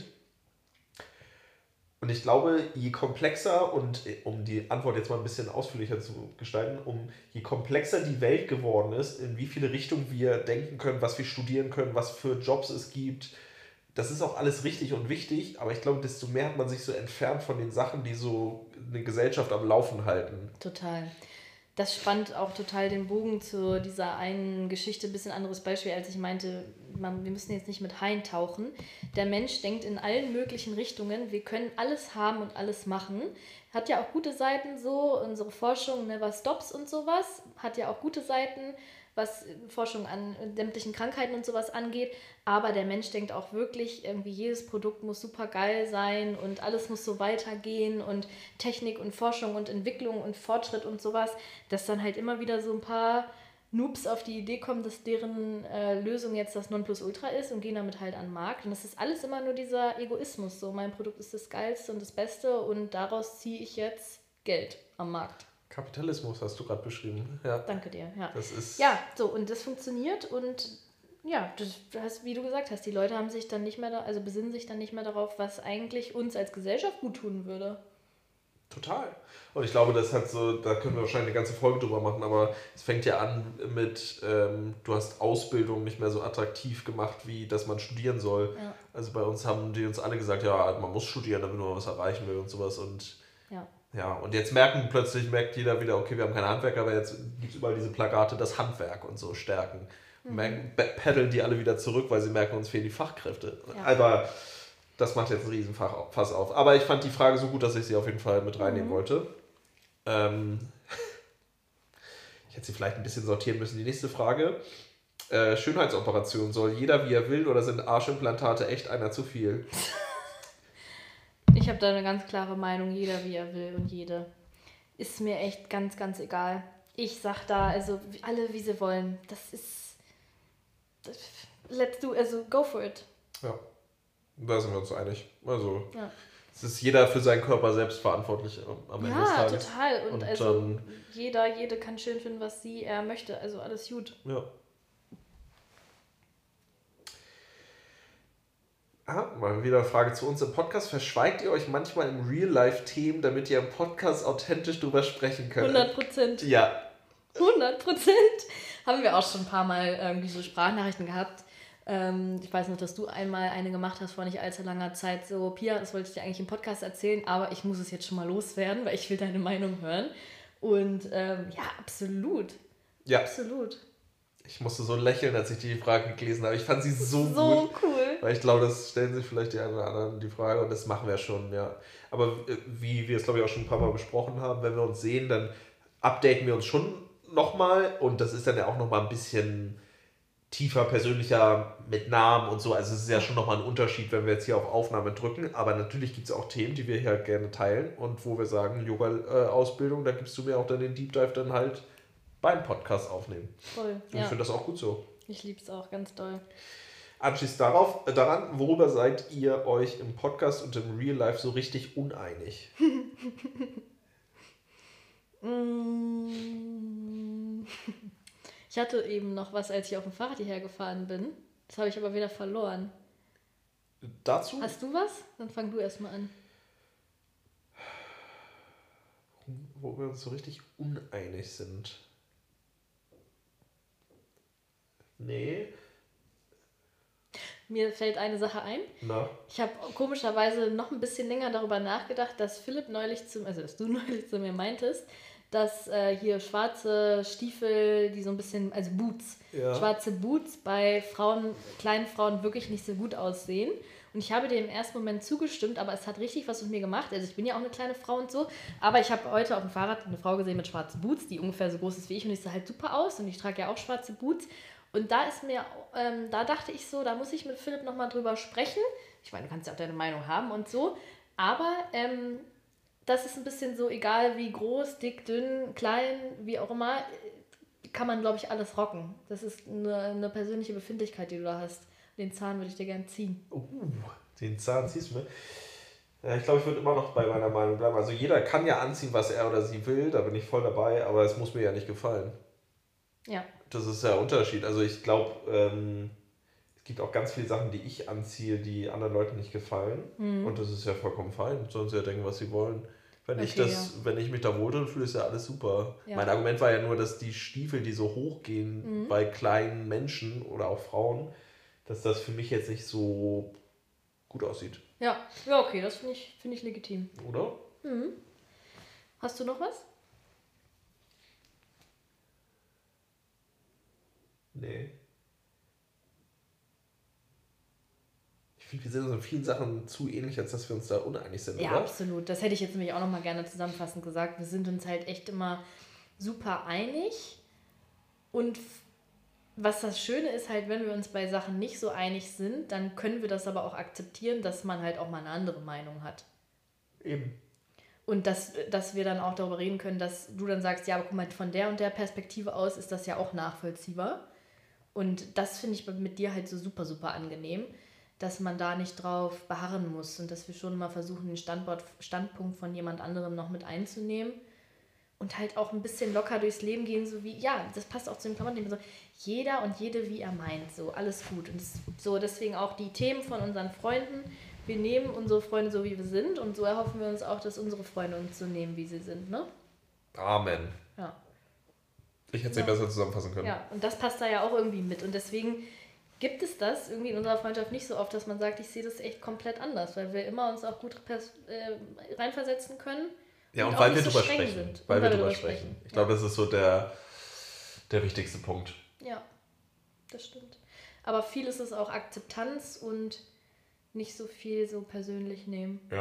Und ich glaube, je komplexer, und um die Antwort jetzt mal ein bisschen ausführlicher zu gestalten, um je komplexer die Welt geworden ist, in wie viele Richtungen wir denken können, was wir studieren können, was für Jobs es gibt, das ist auch alles richtig und wichtig, aber ich glaube, desto mehr hat man sich so entfernt von den Sachen, die so eine Gesellschaft am Laufen halten. Total. Das spannt auch total den Bogen zu dieser einen Geschichte, ein bisschen anderes Beispiel, als ich meinte, man, wir müssen jetzt nicht mit Haien tauchen. Der Mensch denkt in allen möglichen Richtungen, wir können alles haben und alles machen. Hat ja auch gute Seiten so, unsere Forschung Never Stops und sowas, hat ja auch gute Seiten, was Forschung an sämtlichen Krankheiten und sowas angeht. Aber der Mensch denkt auch wirklich, irgendwie jedes Produkt muss super geil sein und alles muss so weitergehen und Technik und Forschung und Entwicklung und Fortschritt und sowas, dass dann halt immer wieder so ein paar Noobs auf die Idee kommen, dass deren äh, Lösung jetzt das Nonplusultra ist und gehen damit halt an den Markt. Und das ist alles immer nur dieser Egoismus. So, mein Produkt ist das Geilste und das Beste und daraus ziehe ich jetzt Geld am Markt. Kapitalismus hast du gerade beschrieben. Ja. Danke dir. Ja. Das ist ja, so, und das funktioniert und ja, das, das, wie du gesagt hast, die Leute haben sich dann nicht mehr, da, also besinnen sich dann nicht mehr darauf, was eigentlich uns als Gesellschaft gut tun würde. total. Und ich glaube, das hat so, da können wir wahrscheinlich eine ganze Folge drüber machen, aber es fängt ja an mit, ähm, du hast Ausbildung nicht mehr so attraktiv gemacht, wie dass man studieren soll. Ja. Also bei uns haben die uns alle gesagt, ja, man muss studieren, damit man was erreichen will und sowas. Und Ja. ja, und jetzt merken plötzlich, merkt jeder wieder, okay, wir haben keine Handwerker, aber jetzt gibt es überall diese Plakate, das Handwerk und so stärken. Mhm. Merken, paddeln die alle wieder zurück, weil sie merken, uns fehlen die Fachkräfte. Ja. Aber das macht jetzt einen riesen Fass auf. Aber ich fand die Frage so gut, dass ich sie auf jeden Fall mit reinnehmen mhm. wollte. Ähm, ich hätte sie vielleicht ein bisschen sortieren müssen. Die nächste Frage. Äh, Schönheitsoperation. Soll jeder, wie er will, oder sind Arschimplantate echt einer zu viel? Ich habe da eine ganz klare Meinung. Jeder, wie er will und jede. Ist mir echt ganz, ganz egal. Ich sag da, also alle, wie sie wollen. Das ist... Das, let's do, also go for it. Ja. Da sind wir uns einig. Also, ja. es ist jeder für seinen Körper selbst verantwortlich am Ende ja, des Tages. Ja, total. Und, und also dann, jeder, jede kann schön finden, was sie, er möchte. Also alles gut. Ja. Ah, mal wieder eine Frage zu uns im Podcast. Verschweigt ihr euch manchmal im Real-Life-Themen, damit ihr im Podcast authentisch drüber sprechen könnt? hundert Prozent. Ja. hundert Prozent. Haben wir auch schon ein paar Mal irgendwie so Sprachnachrichten gehabt. Ähm, ich weiß noch, dass du einmal eine gemacht hast vor nicht allzu langer Zeit. So, Pia, das wollte ich dir eigentlich im Podcast erzählen, aber ich muss es jetzt schon mal loswerden, weil ich will deine Meinung hören. Und ähm, ja, absolut. Ja. Absolut. Ich musste so lächeln, als ich die Frage gelesen habe. Ich fand sie so, so gut. cool. Weil ich glaube, das stellen sich vielleicht die einen oder anderen die Frage und das machen wir schon, ja. Aber wie wir es, glaube ich, auch schon ein paar Mal besprochen haben, wenn wir uns sehen, dann updaten wir uns schon nochmal und das ist dann ja auch nochmal ein bisschen tiefer, persönlicher mit Namen und so. Also es ist ja schon nochmal ein Unterschied, wenn wir jetzt hier auf Aufnahme drücken. Aber natürlich gibt es auch Themen, die wir hier halt gerne teilen und wo wir sagen, Yoga-Ausbildung, da gibst du mir auch dann den Deep Dive dann halt beim Podcast aufnehmen. Voll, und ja. Ich finde das auch gut so. Ich liebe es auch ganz doll. Anschließend darauf, äh, daran, worüber seid ihr euch im Podcast und im Real Life so richtig uneinig? Ich hatte eben noch was, als ich auf dem Fahrrad hierher gefahren bin. Das habe ich aber wieder verloren. Dazu? Hast du was? Dann fang du erstmal an. Wo wir uns so richtig uneinig sind. Nee. Mir fällt eine Sache ein. Na? Ich habe komischerweise noch ein bisschen länger darüber nachgedacht, dass Philipp neulich zu, also dass du neulich zu mir meintest, dass äh, hier schwarze Stiefel, die so ein bisschen, also Boots, ja. schwarze Boots bei Frauen, kleinen Frauen wirklich nicht so gut aussehen. Und ich habe dir im ersten Moment zugestimmt, aber es hat richtig was mit mir gemacht. Also ich bin ja auch eine kleine Frau und so, aber ich habe heute auf dem Fahrrad eine Frau gesehen mit schwarzen Boots, die ungefähr so groß ist wie ich und die sah halt super aus und ich trage ja auch schwarze Boots. Und da ist mir, ähm, da dachte ich so, da muss ich mit Philipp nochmal drüber sprechen. Ich meine, du kannst ja auch deine Meinung haben und so, aber ähm, das ist ein bisschen so, egal wie groß, dick, dünn, klein, wie auch immer, kann man, glaube ich, alles rocken. Das ist eine, eine persönliche Befindlichkeit, die du da hast. Den Zahn würde ich dir gerne ziehen. Uh, den Zahn ziehst du mir? Ja, ich glaube, ich würde immer noch bei meiner Meinung bleiben. Also jeder kann ja anziehen, was er oder sie will, da bin ich voll dabei, aber es muss mir ja nicht gefallen. Ja. Das ist ja der Unterschied. Also ich glaube, ähm, es gibt auch ganz viele Sachen, die ich anziehe, die anderen Leuten nicht gefallen. Mhm. Und das ist ja vollkommen fein. Sollen sie ja denken, was sie wollen. Wenn, okay, ich, das, ja. wenn ich mich da wohlfühle, fühle, ist ja alles super. Ja. Mein Argument war ja nur, dass die Stiefel, die so hoch gehen mhm. bei kleinen Menschen oder auch Frauen, dass das für mich jetzt nicht so gut aussieht. Ja, ja okay, das finde ich, find ich legitim. Oder? Mhm. Hast du noch was? Nee. Ich finde, wir sind uns in vielen Sachen zu ähnlich, als dass wir uns da uneinig sind, ja, oder? Ja, absolut. Das hätte ich jetzt nämlich auch nochmal gerne zusammenfassend gesagt. Wir sind uns halt echt immer super einig. Und was das Schöne ist halt, wenn wir uns bei Sachen nicht so einig sind, dann können wir das aber auch akzeptieren, dass man halt auch mal eine andere Meinung hat. Eben. Und dass, dass wir dann auch darüber reden können, dass du dann sagst, ja, aber guck mal, von der und der Perspektive aus ist das ja auch nachvollziehbar. Und das finde ich mit dir halt so super, super angenehm, dass man da nicht drauf beharren muss und dass wir schon mal versuchen, den Standort, Standpunkt von jemand anderem noch mit einzunehmen und halt auch ein bisschen locker durchs Leben gehen, so wie, ja, das passt auch zu dem Klammern, so jeder und jede, wie er meint, so, alles gut. Und das, so deswegen auch die Themen von unseren Freunden, wir nehmen unsere Freunde so, wie wir sind und so erhoffen wir uns auch, dass unsere Freunde uns so nehmen, wie sie sind, ne? Amen. Ja. Ich hätte es nicht ja. besser zusammenfassen können. Ja, und das passt da ja auch irgendwie mit und deswegen gibt es das irgendwie in unserer Freundschaft nicht so oft, dass man sagt, ich sehe das echt komplett anders, weil wir immer uns auch gut pers- äh, reinversetzen können. Ja, und, und weil wir drüber sprechen. Sind. Weil, weil wir drüber sprechen. sprechen. Ich ja. glaube, das ist so der, der wichtigste Punkt. Ja, das stimmt. Aber viel ist es auch Akzeptanz und nicht so viel so persönlich nehmen. Ja.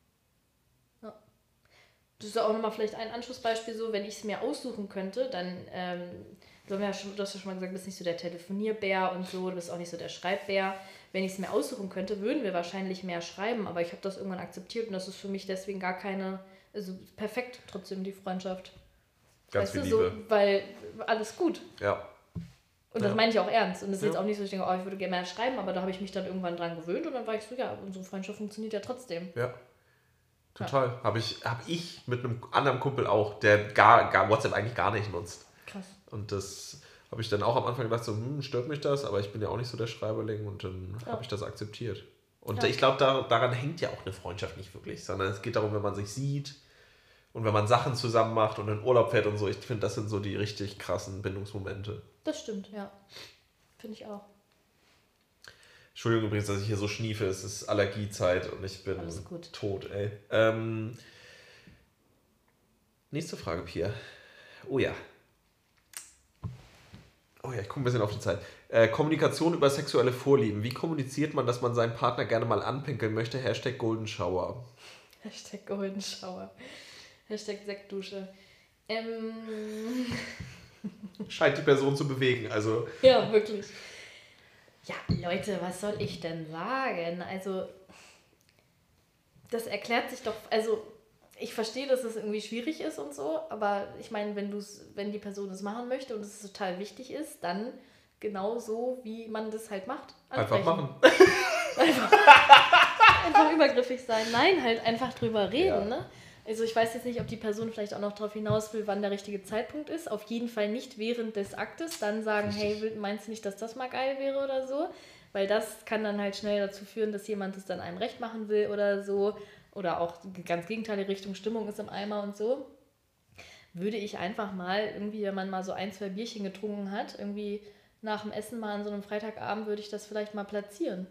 ja. Das ist auch nochmal vielleicht ein Anschlussbeispiel so, wenn ich es mir aussuchen könnte, dann, ähm, du hast ja schon, du hast ja schon mal gesagt, du bist nicht so der Telefonierbär und so, du bist auch nicht so der Schreibbär. Wenn ich es mir aussuchen könnte, würden wir wahrscheinlich mehr schreiben, aber ich habe das irgendwann akzeptiert und das ist für mich deswegen gar keine, also perfekt trotzdem die Freundschaft. Ganz weißt viel du, Liebe. So, weil alles gut. Ja. Und das ja. meine ich auch ernst. Und es ist ja. jetzt auch nicht so, ich denke, oh, ich würde gerne mehr schreiben, aber da habe ich mich dann irgendwann dran gewöhnt und dann war ich so, ja, unsere Freundschaft funktioniert ja trotzdem. Ja, total. Ja. Habe ich, hab ich mit einem anderen Kumpel auch, der gar, gar WhatsApp eigentlich gar nicht nutzt. Krass. Und das habe ich dann auch am Anfang gedacht, so, hm, stört mich das, aber ich bin ja auch nicht so der Schreiberling und dann ja. habe ich das akzeptiert. Und ja. ich glaube, da, daran hängt ja auch eine Freundschaft nicht wirklich, sondern es geht darum, wenn man sich sieht und wenn man Sachen zusammen macht und in Urlaub fährt und so. Ich finde, das sind so die richtig krassen Bindungsmomente. Das stimmt, ja. Finde ich auch. Entschuldigung übrigens, dass ich hier so schniefe. Es ist Allergiezeit und ich bin tot, ey. Ähm, nächste Frage, Pia. Oh ja. Oh ja, ich gucke ein bisschen auf die Zeit. Äh, Kommunikation über sexuelle Vorlieben. Wie kommuniziert man, dass man seinen Partner gerne mal anpinkeln möchte? Hashtag Golden Shower. Hashtag Golden Shower. Hashtag Sektdusche. Ähm... scheint die Person zu bewegen. Also. Ja, wirklich. Ja, Leute, was soll ich denn sagen? Also, das erklärt sich doch, also ich verstehe, dass es irgendwie schwierig ist und so, aber ich meine, wenn du's, wenn die Person das machen möchte und es total wichtig ist, dann genau so, wie man das halt macht. Ansprechen. Einfach machen. Einfach, einfach übergriffig sein. Nein, halt einfach drüber reden, ja. Ne? Also ich weiß jetzt nicht, ob die Person vielleicht auch noch darauf hinaus will, wann der richtige Zeitpunkt ist. Auf jeden Fall nicht während des Aktes. Dann sagen, hey, meinst du nicht, dass das mal geil wäre oder so? Weil das kann dann halt schnell dazu führen, dass jemand es dann einem recht machen will oder so. Oder auch ganz gegenteilige Richtung, Stimmung ist im Eimer und so. Würde ich einfach mal irgendwie, wenn man mal so ein, zwei Bierchen getrunken hat, irgendwie nach dem Essen mal an so einem Freitagabend, würde ich das vielleicht mal platzieren.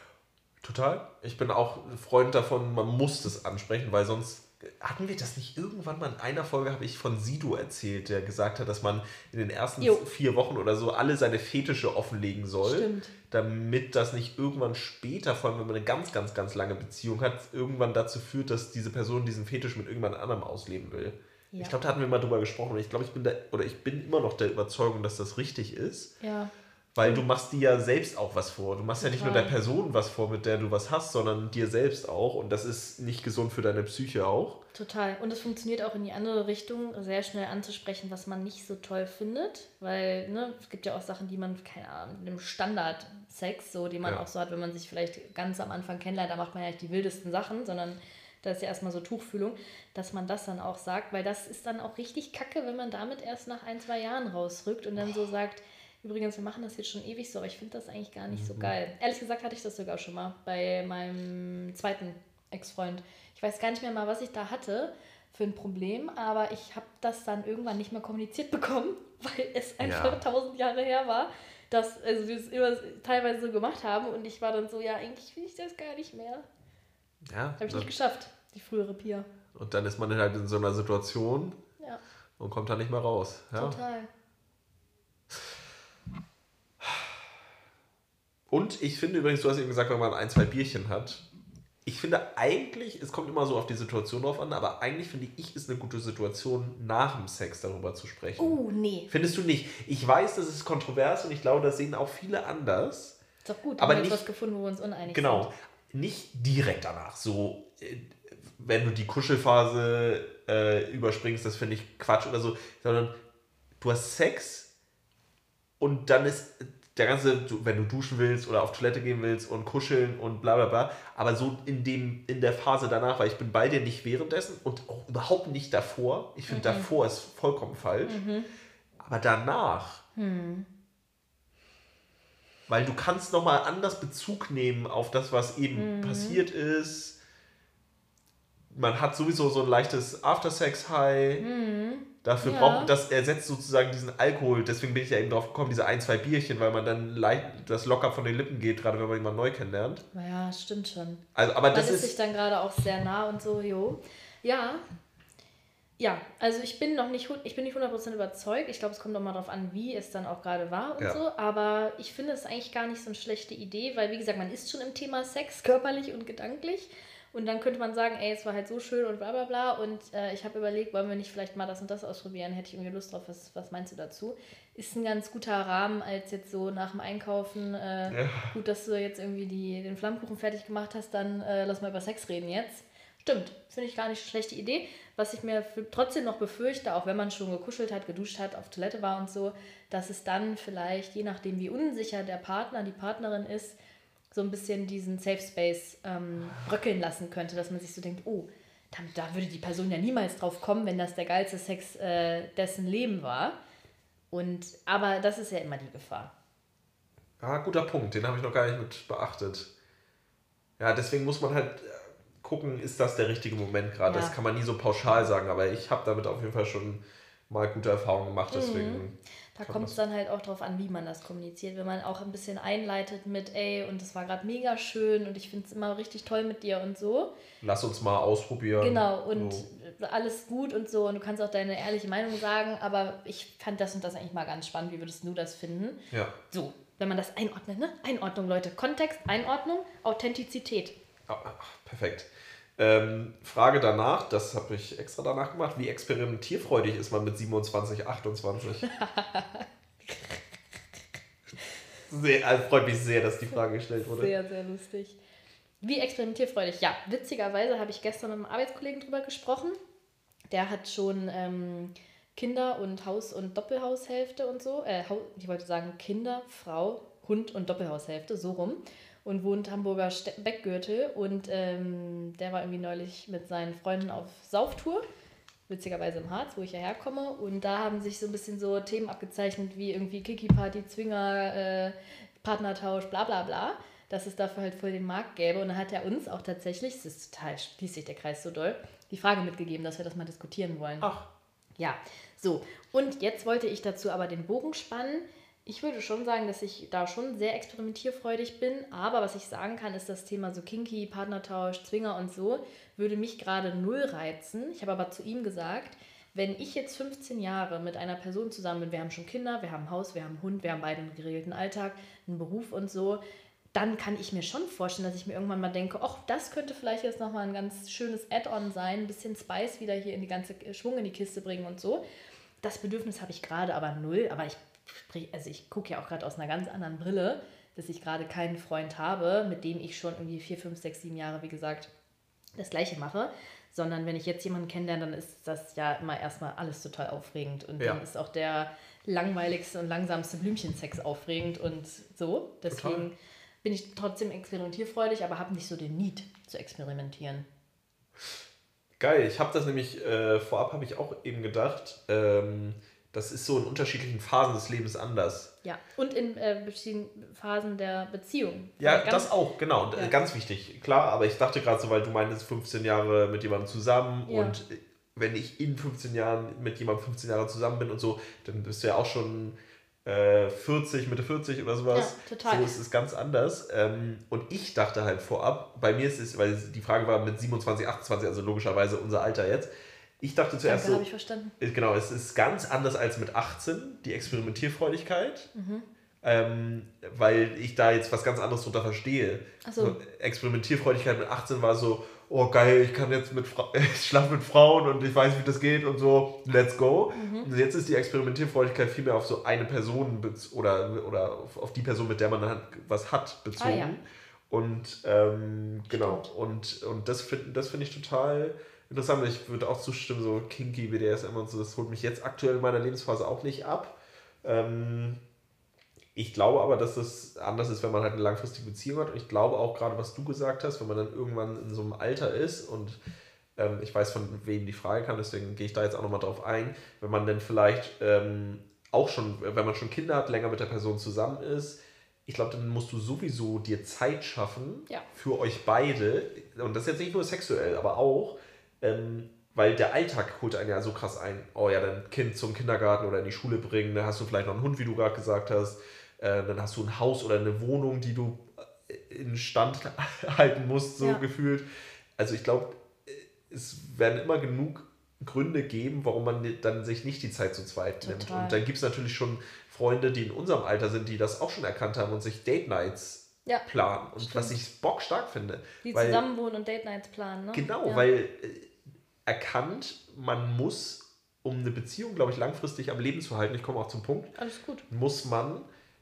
Total. Ich bin auch Freund davon, man muss das ansprechen, weil sonst hatten wir das nicht irgendwann mal in einer Folge, habe ich von Sido erzählt, der gesagt hat, dass man in den ersten jo. vier Wochen oder so alle seine Fetische offenlegen soll, Stimmt. damit das nicht irgendwann später, vor allem wenn man eine ganz, ganz, ganz lange Beziehung hat, irgendwann dazu führt, dass diese Person diesen Fetisch mit irgendjemand anderem ausleben will. Ja. Ich glaube, da hatten wir mal drüber gesprochen und ich glaube, ich bin da, oder ich bin immer noch der Überzeugung, dass das richtig ist. Ja. Weil du machst dir ja selbst auch was vor. Du machst Total. ja nicht nur der Person was vor, mit der du was hast, sondern dir selbst auch. Und das ist nicht gesund für deine Psyche auch. Total. Und es funktioniert auch in die andere Richtung, sehr schnell anzusprechen, was man nicht so toll findet. Weil, ne, es gibt ja auch Sachen, die man, keine Ahnung, mit dem Standard-Sex, so, die man ja. auch so hat, wenn man sich vielleicht ganz am Anfang kennenlernt, da macht man ja nicht die wildesten Sachen, sondern da ist ja erstmal so Tuchfühlung, dass man das dann auch sagt. Weil das ist dann auch richtig kacke, wenn man damit erst nach ein, zwei Jahren rausrückt und dann so sagt, übrigens, wir machen das jetzt schon ewig so, aber ich finde das eigentlich gar nicht mhm. so geil. Ehrlich gesagt hatte ich das sogar schon mal bei meinem zweiten Ex-Freund. Ich weiß gar nicht mehr mal, was ich da hatte für ein Problem, aber ich habe das dann irgendwann nicht mehr kommuniziert bekommen, weil es einfach ja. tausend Jahre her war, dass also wir es immer teilweise so gemacht haben und ich war dann so, ja, eigentlich will ich das gar nicht mehr. Ja. Habe ich nicht geschafft, die frühere Pia. Und dann ist man halt in so einer Situation ja. und kommt da nicht mehr raus. Ja? Total. Und ich finde übrigens, du hast eben gesagt, wenn man ein, zwei Bierchen hat, ich finde eigentlich, es kommt immer so auf die Situation drauf an, aber eigentlich finde ich, ist eine gute Situation, nach dem Sex darüber zu sprechen. Oh, nee. Findest du nicht? Ich weiß, das ist kontrovers und ich glaube, das sehen auch viele anders. Ist doch gut, aber haben wir nicht, etwas gefunden, wo wir uns uneinig genau, sind. Genau, nicht direkt danach. So, wenn du die Kuschelphase äh, überspringst, das finde ich Quatsch oder so, sondern du hast Sex und dann ist der ganze, wenn du duschen willst oder auf Toilette gehen willst und kuscheln und bla bla bla, aber so in, dem, in der Phase danach, weil ich bin bei dir nicht währenddessen und auch überhaupt nicht davor. Ich finde, mhm. davor ist vollkommen falsch. Mhm. Aber danach, mhm. weil du kannst nochmal anders Bezug nehmen auf das, was eben mhm. passiert ist. Man hat sowieso so ein leichtes After-Sex-High. Mhm. Dafür ja. braucht das ersetzt sozusagen diesen Alkohol. Deswegen bin ich ja eben drauf gekommen, diese ein, zwei Bierchen, weil man dann leicht, das locker von den Lippen geht, gerade wenn man jemanden neu kennenlernt. Naja, stimmt schon. Also, aber man das ist ist sich dann gerade auch sehr nah und so, jo. Ja. Ja, also ich bin noch nicht, ich bin nicht hundert Prozent überzeugt. Ich glaube, es kommt noch mal darauf an, wie es dann auch gerade war und ja. so. Aber ich finde es eigentlich gar nicht so eine schlechte Idee, weil, wie gesagt, man ist schon im Thema Sex, körperlich und gedanklich. Und dann könnte man sagen, ey, es war halt so schön und bla bla bla. Und äh, ich habe überlegt, wollen wir nicht vielleicht mal das und das ausprobieren? Hätte ich irgendwie Lust drauf. Was, was meinst du dazu? Ist ein ganz guter Rahmen, als jetzt so nach dem Einkaufen. Äh, ja. Gut, dass du jetzt irgendwie die, den Flammkuchen fertig gemacht hast, dann äh, lass mal über Sex reden jetzt. Stimmt, finde ich gar nicht eine schlechte Idee. Was ich mir für, trotzdem noch befürchte, auch wenn man schon gekuschelt hat, geduscht hat, auf Toilette war und so, dass es dann vielleicht, je nachdem wie unsicher der Partner, die Partnerin ist, so ein bisschen diesen Safe Space ähm, bröckeln lassen könnte, dass man sich so denkt, oh, da, da würde die Person ja niemals drauf kommen, wenn das der geilste Sex äh, dessen Leben war. Und, aber das ist ja immer die Gefahr. Ah, guter Punkt, den habe ich noch gar nicht mit beachtet. Ja, deswegen muss man halt gucken, ist das der richtige Moment gerade. Ja. Das kann man nie so pauschal sagen, aber ich habe damit auf jeden Fall schon mal gute Erfahrungen gemacht, deswegen... Mhm. Da kommt es dann halt auch drauf an, wie man das kommuniziert. Wenn man auch ein bisschen einleitet mit, ey, und das war gerade mega schön und ich finde es immer richtig toll mit dir und so. Lass uns mal ausprobieren. Genau, und so. Alles gut und so. Und du kannst auch deine ehrliche Meinung sagen, aber ich fand das und das eigentlich mal ganz spannend. Wie würdest du das finden? Ja. So, wenn man das einordnet, ne? Einordnung, Leute. Kontext, Einordnung, Authentizität. Oh, perfekt. Ähm, Frage danach, das habe ich extra danach gemacht, wie experimentierfreudig ist man mit siebenundzwanzig, achtundzwanzig? Sehr, also freut mich sehr, dass die Frage gestellt wurde. Sehr, sehr lustig. Wie experimentierfreudig? Ja, witzigerweise habe ich gestern mit einem Arbeitskollegen drüber gesprochen. Der hat schon ähm, Kinder und Haus- und Doppelhaushälfte und so. Äh, ich wollte sagen Kinder, Frau, Hund und Doppelhaushälfte, so rum. Und wohnt Hamburger Speckgürtel. Und ähm, der war irgendwie neulich mit seinen Freunden auf Sauftour. Witzigerweise im Harz, wo ich ja herkomme. Und da haben sich so ein bisschen so Themen abgezeichnet, wie irgendwie Kiki-Party, Zwinger, äh, Partnertausch, bla bla bla. Dass es dafür halt voll den Markt gäbe. Und dann hat er uns auch tatsächlich, es ist total, schließt sich der Kreis so doll, die Frage mitgegeben, dass wir das mal diskutieren wollen. Ach. Ja, so. Und jetzt wollte ich dazu aber den Bogen spannen. Ich würde schon sagen, dass ich da schon sehr experimentierfreudig bin, aber was ich sagen kann, ist das Thema so Kinky, Partnertausch, Zwinger und so, würde mich gerade null reizen. Ich habe aber zu ihm gesagt, wenn ich jetzt fünfzehn Jahre mit einer Person zusammen bin, wir haben schon Kinder, wir haben ein Haus, wir haben einen Hund, wir haben beide einen geregelten Alltag, einen Beruf und so, dann kann ich mir schon vorstellen, dass ich mir irgendwann mal denke, ach, das könnte vielleicht jetzt nochmal ein ganz schönes Add-on sein, ein bisschen Spice wieder hier in die ganze Schwung in die Kiste bringen und so. Das Bedürfnis habe ich gerade aber null, aber ich sprich, also ich gucke ja auch gerade aus einer ganz anderen Brille, dass ich gerade keinen Freund habe, mit dem ich schon irgendwie vier, fünf, sechs, sieben Jahre, wie gesagt, das Gleiche mache, sondern wenn ich jetzt jemanden kennenlerne, dann ist das ja immer erstmal alles total aufregend und ja. Dann ist auch der langweiligste und langsamste Blümchensex aufregend und so, deswegen total. Bin ich trotzdem experimentierfreudig, aber habe nicht so den Need zu experimentieren. Geil, ich habe das nämlich, äh, vorab habe ich auch eben gedacht, ähm, das ist so in unterschiedlichen Phasen des Lebens anders. Ja, und in äh, verschiedenen Phasen der Beziehung. Ja, ganz, das auch, genau. Ja. Ganz wichtig, klar. Aber ich dachte gerade so, weil du meintest fünfzehn Jahre mit jemandem zusammen ja. Und wenn ich in fünfzehn Jahren mit jemandem fünfzehn Jahre zusammen bin und so, dann bist du ja auch schon äh, vierzig, Mitte vierzig oder sowas. Ja, total. So ist es ganz anders. Ähm, und ich dachte halt vorab, bei mir ist es, weil die Frage war mit siebenundzwanzig, achtundzwanzig, also logischerweise unser Alter jetzt. Ich dachte zuerst Danke, so, habe ich verstanden. Genau, es ist ganz anders als mit achtzehn, die Experimentierfreudigkeit, mhm. ähm, weil ich da jetzt was ganz anderes drunter verstehe. Ach so. Experimentierfreudigkeit mit achtzehn war so, oh geil, ich kann jetzt mit Fra- ich schlafe mit Frauen und ich weiß, wie das geht und so, let's go. Mhm. Und jetzt ist die Experimentierfreudigkeit viel mehr auf so eine Person bez- oder, oder auf, auf die Person, mit der man dann was hat, bezogen. Ah, ja. Und ähm, genau, und, und das finde das find ich total interessant. Ich würde auch zustimmen, so Kinky, B D S M und so, das holt mich jetzt aktuell in meiner Lebensphase auch nicht ab. Ähm, ich glaube aber, dass das anders ist, wenn man halt eine langfristige Beziehung hat. Und ich glaube auch gerade, was du gesagt hast, wenn man dann irgendwann in so einem Alter ist und ähm, ich weiß, von wem die Frage kam, deswegen gehe ich da jetzt auch nochmal drauf ein, wenn man dann vielleicht ähm, auch schon, wenn man schon Kinder hat, länger mit der Person zusammen ist, ich glaube, dann musst du sowieso dir Zeit schaffen ja. für euch beide. Und das ist jetzt nicht nur sexuell, aber auch, Ähm, weil der Alltag holt einen ja so krass ein. Oh ja, dein Kind zum Kindergarten oder in die Schule bringen, dann hast du vielleicht noch einen Hund, wie du gerade gesagt hast, äh, dann hast du ein Haus oder eine Wohnung, die du in Stand halten musst, so ja. gefühlt. Also ich glaube, es werden immer genug Gründe geben, warum man dann sich nicht die Zeit zu zweit Total. nimmt. Und dann gibt es natürlich schon Freunde, die in unserem Alter sind, die das auch schon erkannt haben und sich Date-Nights ja, planen. Und stimmt. Was ich bockstark finde. Die weil, zusammen wohnen und Date-Nights planen, ne? Genau, ja. weil äh, erkannt, man muss, um eine Beziehung, glaube ich, langfristig am Leben zu halten, ich komme auch zum Punkt, alles gut, muss man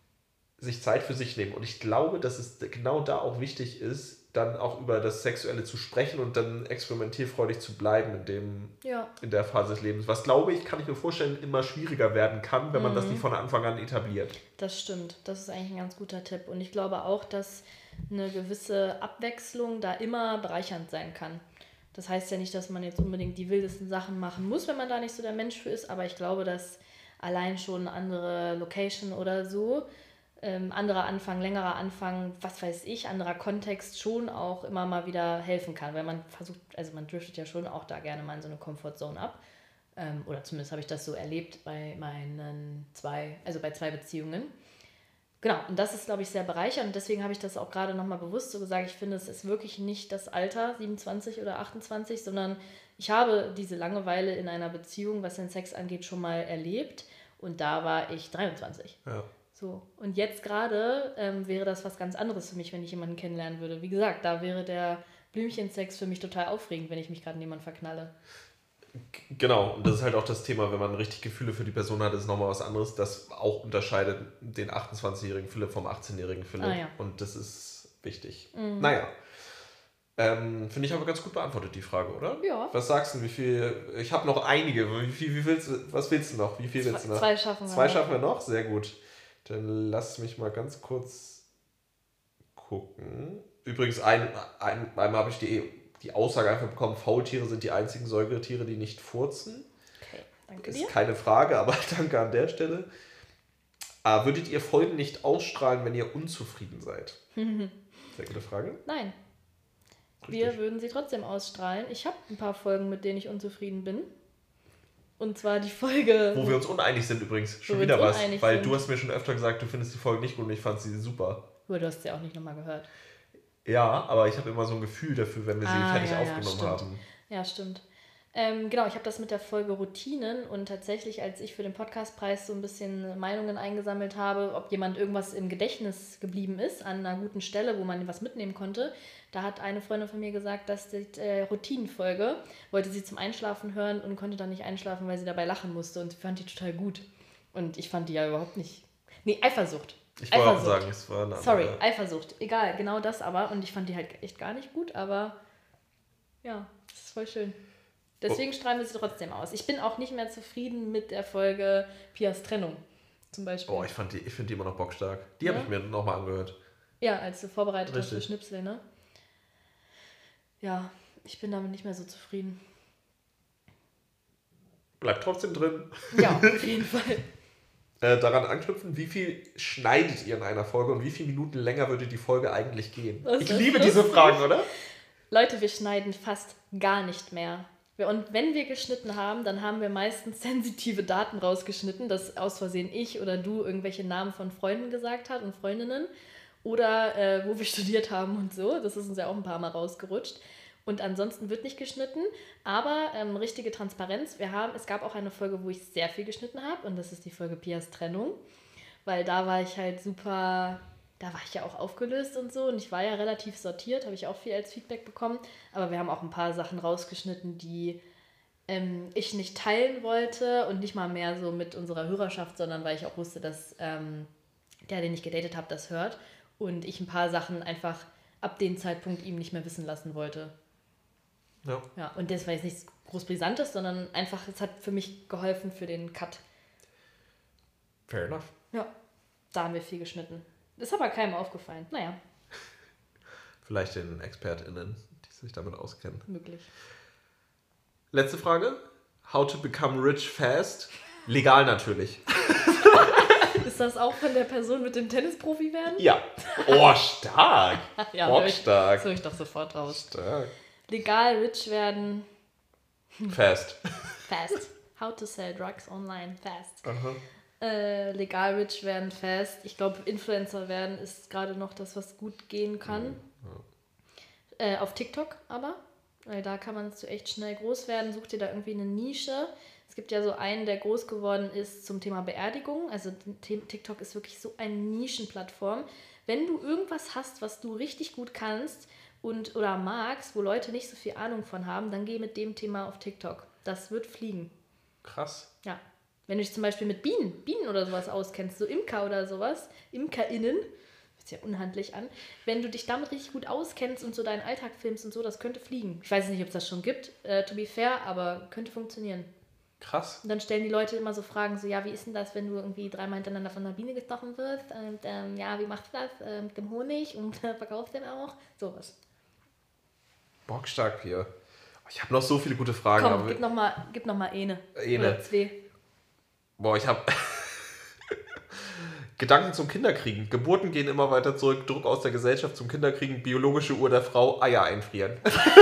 sich Zeit für sich nehmen. Und ich glaube, dass es genau da auch wichtig ist, dann auch über das Sexuelle zu sprechen und dann experimentierfreudig zu bleiben in, dem, ja. in der Phase des Lebens. Was, glaube ich, kann ich mir vorstellen, immer schwieriger werden kann, wenn man mhm. das nicht von Anfang an etabliert. Das stimmt. Das ist eigentlich ein ganz guter Tipp. Und ich glaube auch, dass eine gewisse Abwechslung da immer bereichernd sein kann. Das heißt ja nicht, dass man jetzt unbedingt die wildesten Sachen machen muss, wenn man da nicht so der Mensch für ist, aber ich glaube, dass allein schon eine andere Location oder so, ähm, anderer Anfang, längerer Anfang, was weiß ich, anderer Kontext schon auch immer mal wieder helfen kann, weil man versucht, also man driftet ja schon auch da gerne mal in so eine Comfortzone ab, ähm, oder zumindest habe ich das so erlebt bei meinen zwei, also bei zwei Beziehungen. Genau, und das ist, glaube ich, sehr bereichernd und deswegen habe ich das auch gerade nochmal bewusst so gesagt, ich finde, es ist wirklich nicht das Alter, siebenundzwanzig oder achtundzwanzig, sondern ich habe diese Langeweile in einer Beziehung, was den Sex angeht, schon mal erlebt und da war ich dreiundzwanzig. Ja. So, und jetzt gerade ähm, wäre das was ganz anderes für mich, wenn ich jemanden kennenlernen würde. Wie gesagt, da wäre der Blümchensex für mich total aufregend, wenn ich mich gerade in jemanden verknalle. Genau, und das ist halt auch das Thema, wenn man richtig Gefühle für die Person hat, ist nochmal was anderes. Das auch unterscheidet den achtundzwanzigjährigen Philipp vom achtzehnjährigen Philipp. Ah, ja. Und das ist wichtig. Mhm. Naja. Ähm, Finde ich aber ganz gut beantwortet, die Frage, oder? Ja. Was sagst du, wie viel? Ich habe noch einige. Wie viel, wie willst du, was willst du noch? Wie viel willst Zwei, du noch? zwei schaffen wir Zwei noch. schaffen wir noch? Sehr gut. Dann lass mich mal ganz kurz gucken. Übrigens, ein, ein, einmal habe ich die, die Aussage einfach bekommen, Faultiere sind die einzigen Säugetiere, die nicht furzen. Okay, danke Ist dir. keine Frage, aber danke an der Stelle. Ah, würdet ihr Folgen nicht ausstrahlen, wenn ihr unzufrieden seid? Sehr gute Frage. Nein. Richtig. Wir würden sie trotzdem ausstrahlen. Ich habe ein paar Folgen, mit denen ich unzufrieden bin. Und zwar die Folge... Wo wir uns uneinig sind übrigens. Schon wir wieder uns was. uneinig Weil sind. du hast mir schon öfter gesagt, du findest die Folge nicht gut und ich fand sie super. Aber du hast sie auch nicht nochmal gehört. Ja, aber ich habe immer so ein Gefühl dafür, wenn wir sie Ah, fertig ja, ja, aufgenommen stimmt. haben. Ja, stimmt. Ähm, genau, ich habe das mit der Folge Routinen und tatsächlich, als ich für den Podcastpreis so ein bisschen Meinungen eingesammelt habe, ob jemand irgendwas im Gedächtnis geblieben ist, an einer guten Stelle, wo man was mitnehmen konnte, da hat eine Freundin von mir gesagt, dass die äh, Routinenfolge wollte sie zum Einschlafen hören und konnte dann nicht einschlafen, weil sie dabei lachen musste und fand die total gut. Und ich fand die ja überhaupt nicht... Nee, Eifersucht. Ich wollte auch Eifersucht. sagen, es war eine Sorry, andere. Eifersucht. Egal, genau das aber. Und ich fand die halt echt gar nicht gut, aber ja, das ist voll schön. Deswegen strahlen wir sie trotzdem aus. Ich bin auch nicht mehr zufrieden mit der Folge Pias Trennung, zum Beispiel. Oh, ich, fand die, ich finde die immer noch bockstark. Die habe Ja? ich mir nochmal angehört. Ja, als du vorbereitet hast für Richtig. Schnipsel, ne? Ja, ich bin damit nicht mehr so zufrieden. Bleibt trotzdem drin. Ja, auf jeden Fall. Äh, daran anknüpfen, wie viel schneidet ihr in einer Folge und wie viele Minuten länger würde die Folge eigentlich gehen? Das Ich ist liebe diese lustig. Fragen, oder? Leute, wir schneiden fast gar nicht mehr. Wir- Und wenn wir geschnitten haben, dann haben wir meistens sensitive Daten rausgeschnitten, dass aus Versehen ich oder du irgendwelche Namen von Freunden gesagt hat und Freundinnen oder äh, wo wir studiert haben und so. Das ist uns ja auch ein paar Mal rausgerutscht. Und ansonsten wird nicht geschnitten, aber ähm, richtige Transparenz. Wir haben, es gab auch eine Folge, wo ich sehr viel geschnitten habe und das ist die Folge Pias Trennung, weil da war ich halt super, da war ich ja auch aufgelöst und so und ich war ja relativ sortiert, habe ich auch viel als Feedback bekommen, aber wir haben auch ein paar Sachen rausgeschnitten, die ähm, ich nicht teilen wollte und nicht mal mehr so mit unserer Hörerschaft, sondern weil ich auch wusste, dass ähm, der, den ich gedatet habe, das hört und ich ein paar Sachen einfach ab dem Zeitpunkt ihm nicht mehr wissen lassen wollte. Ja. Ja, und das war jetzt nichts groß Brisantes, sondern einfach, es hat für mich geholfen für den Cut. Fair enough. Ja, da haben wir viel geschnitten. Ist aber keinem aufgefallen. Naja, Vielleicht den ExpertInnen, die sich damit auskennen. möglich. Letzte Frage. How to become rich fast? Legal natürlich. Ist das auch von der Person mit dem Tennisprofi werden? Ja. Oh, stark. Ja, hör ich, Bockstark. das höre ich doch sofort raus. Stark. Legal rich werden Fast. fast. How to sell drugs online fast. Aha. Äh, legal rich werden fast. Ich glaube, Influencer werden ist gerade noch das, was gut gehen kann. Äh, auf TikTok aber, weil da kann man zu echt schnell groß werden. Such dir da irgendwie eine Nische. Es gibt ja so einen, der groß geworden ist zum Thema Beerdigung. Also TikTok ist wirklich so eine Nischenplattform. Wenn du irgendwas hast, was du richtig gut kannst und oder magst, wo Leute nicht so viel Ahnung von haben, dann geh mit dem Thema auf TikTok. Das wird fliegen. Krass. Ja. Wenn du dich zum Beispiel mit Bienen, Bienen oder sowas auskennst, so Imker oder sowas, ImkerInnen, hört sich ja unhandlich an, wenn du dich damit richtig gut auskennst und so deinen Alltag filmst und so, das könnte fliegen. Ich weiß nicht, ob es das schon gibt, äh, to be fair, aber könnte funktionieren. Krass. Und dann stellen die Leute immer so Fragen, so, ja, wie ist denn das, wenn du irgendwie dreimal hintereinander von einer Biene gestochen wirst? Und ähm, ja, wie machst du das äh, mit dem Honig und äh, verkaufst den auch? Sowas. Bockstark hier. Ich habe noch so viele gute Fragen. Komm, aber gib nochmal gib noch mal eine. Eine. Oder zwei. Boah, ich habe Gedanken zum Kinderkriegen. Geburten gehen immer weiter zurück. Druck aus der Gesellschaft zum Kinderkriegen. Biologische Uhr der Frau. Eier einfrieren.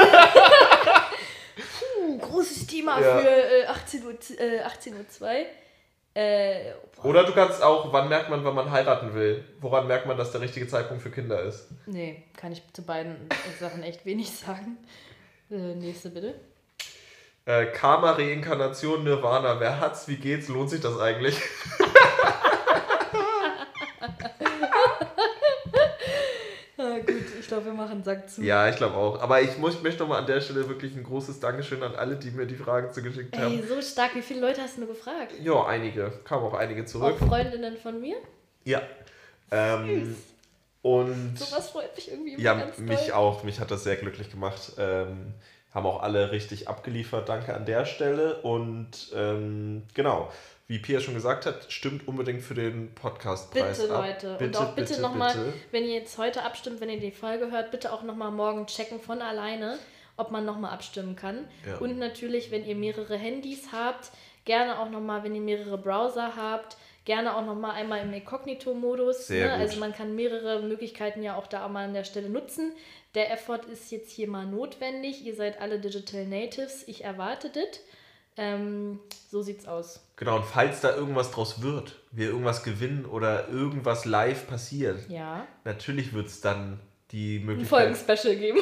Puh, großes Thema Ja. für äh, achtzehn Uhr, äh, achtzehn Uhr zwei. Äh, boah. Oder du kannst auch, wann merkt man, wann man heiraten will? Woran merkt man, dass der richtige Zeitpunkt für Kinder ist? Nee, kann ich zu beiden Sachen echt wenig sagen. Äh, nächste bitte. Äh, Karma, Reinkarnation, Nirvana. Wer hat's? Wie geht's? Lohnt sich das eigentlich? Ah, gut, ich doch, wir machen Sack zu. Ja, ich glaube auch. Aber ich, muss, ich möchte nochmal an der Stelle wirklich ein großes Dankeschön an alle, die mir die Fragen zugeschickt haben. Ey, so stark. Wie viele Leute hast du gefragt? Ja, einige. Kamen auch einige zurück. Auch Freundinnen von mir? Ja. Ähm, und sowas freut mich irgendwie immer ja, ganz doll. mich auch. Mich hat das sehr glücklich gemacht. Ähm, haben auch alle richtig abgeliefert. Danke an der Stelle. Und ähm, genau, wie Pia schon gesagt hat, stimmt unbedingt für den Podcastpreis bitte, ab. Leute. Bitte, und auch bitte, bitte nochmal, bitte. wenn ihr jetzt heute abstimmt, wenn ihr die Folge hört, bitte auch nochmal morgen checken von alleine, ob man nochmal abstimmen kann. Ja. Und natürlich, wenn ihr mehrere Handys habt, gerne auch nochmal, wenn ihr mehrere Browser habt, gerne auch nochmal einmal im Inkognito-Modus. Sehr Ne? gut. Also man kann mehrere Möglichkeiten ja auch da mal an der Stelle nutzen. Der Effort ist jetzt hier mal notwendig. Ihr seid alle Digital Natives. Ich erwarte das. Ähm, so sieht's aus. Genau, und falls da irgendwas draus wird, wir irgendwas gewinnen oder irgendwas live passiert, Ja. natürlich wird es dann die Ein Möglichkeit... Folgen-Special geben.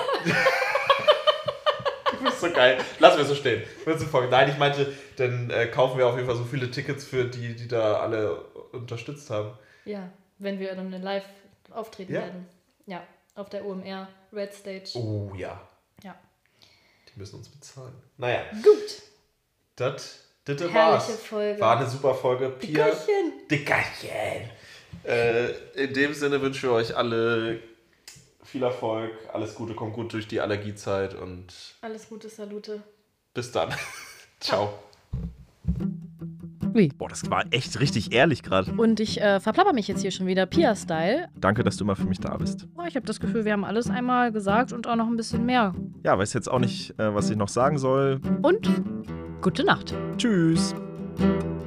Du bist so geil. Lassen wir so stehen. Wird so folgen. Nein, ich meinte, dann äh, kaufen wir auf jeden Fall so viele Tickets für die, die da alle unterstützt haben. Ja, wenn wir dann live auftreten Ja. werden. Ja, auf der O M R Red Stage. Oh ja. Ja. Die müssen uns bezahlen. Naja, Gut. das das Herrliche war's. Folge. War eine super Folge. Pia. Dickerchen. Dickerchen. Äh, in dem Sinne wünschen wir euch alle viel Erfolg. Alles Gute, kommt gut durch die Allergiezeit und Alles Gute, Salute. bis dann. Ciao. Wie? Boah, das war echt richtig ehrlich gerade. Und ich äh, verplapper mich jetzt hier schon wieder, Pia-Style. Danke, dass du immer für mich da bist. Oh, ich habe das Gefühl, wir haben alles einmal gesagt und auch noch ein bisschen mehr. Ja, weiß jetzt auch nicht, äh, was ich noch sagen soll. Und gute Nacht. Tschüss.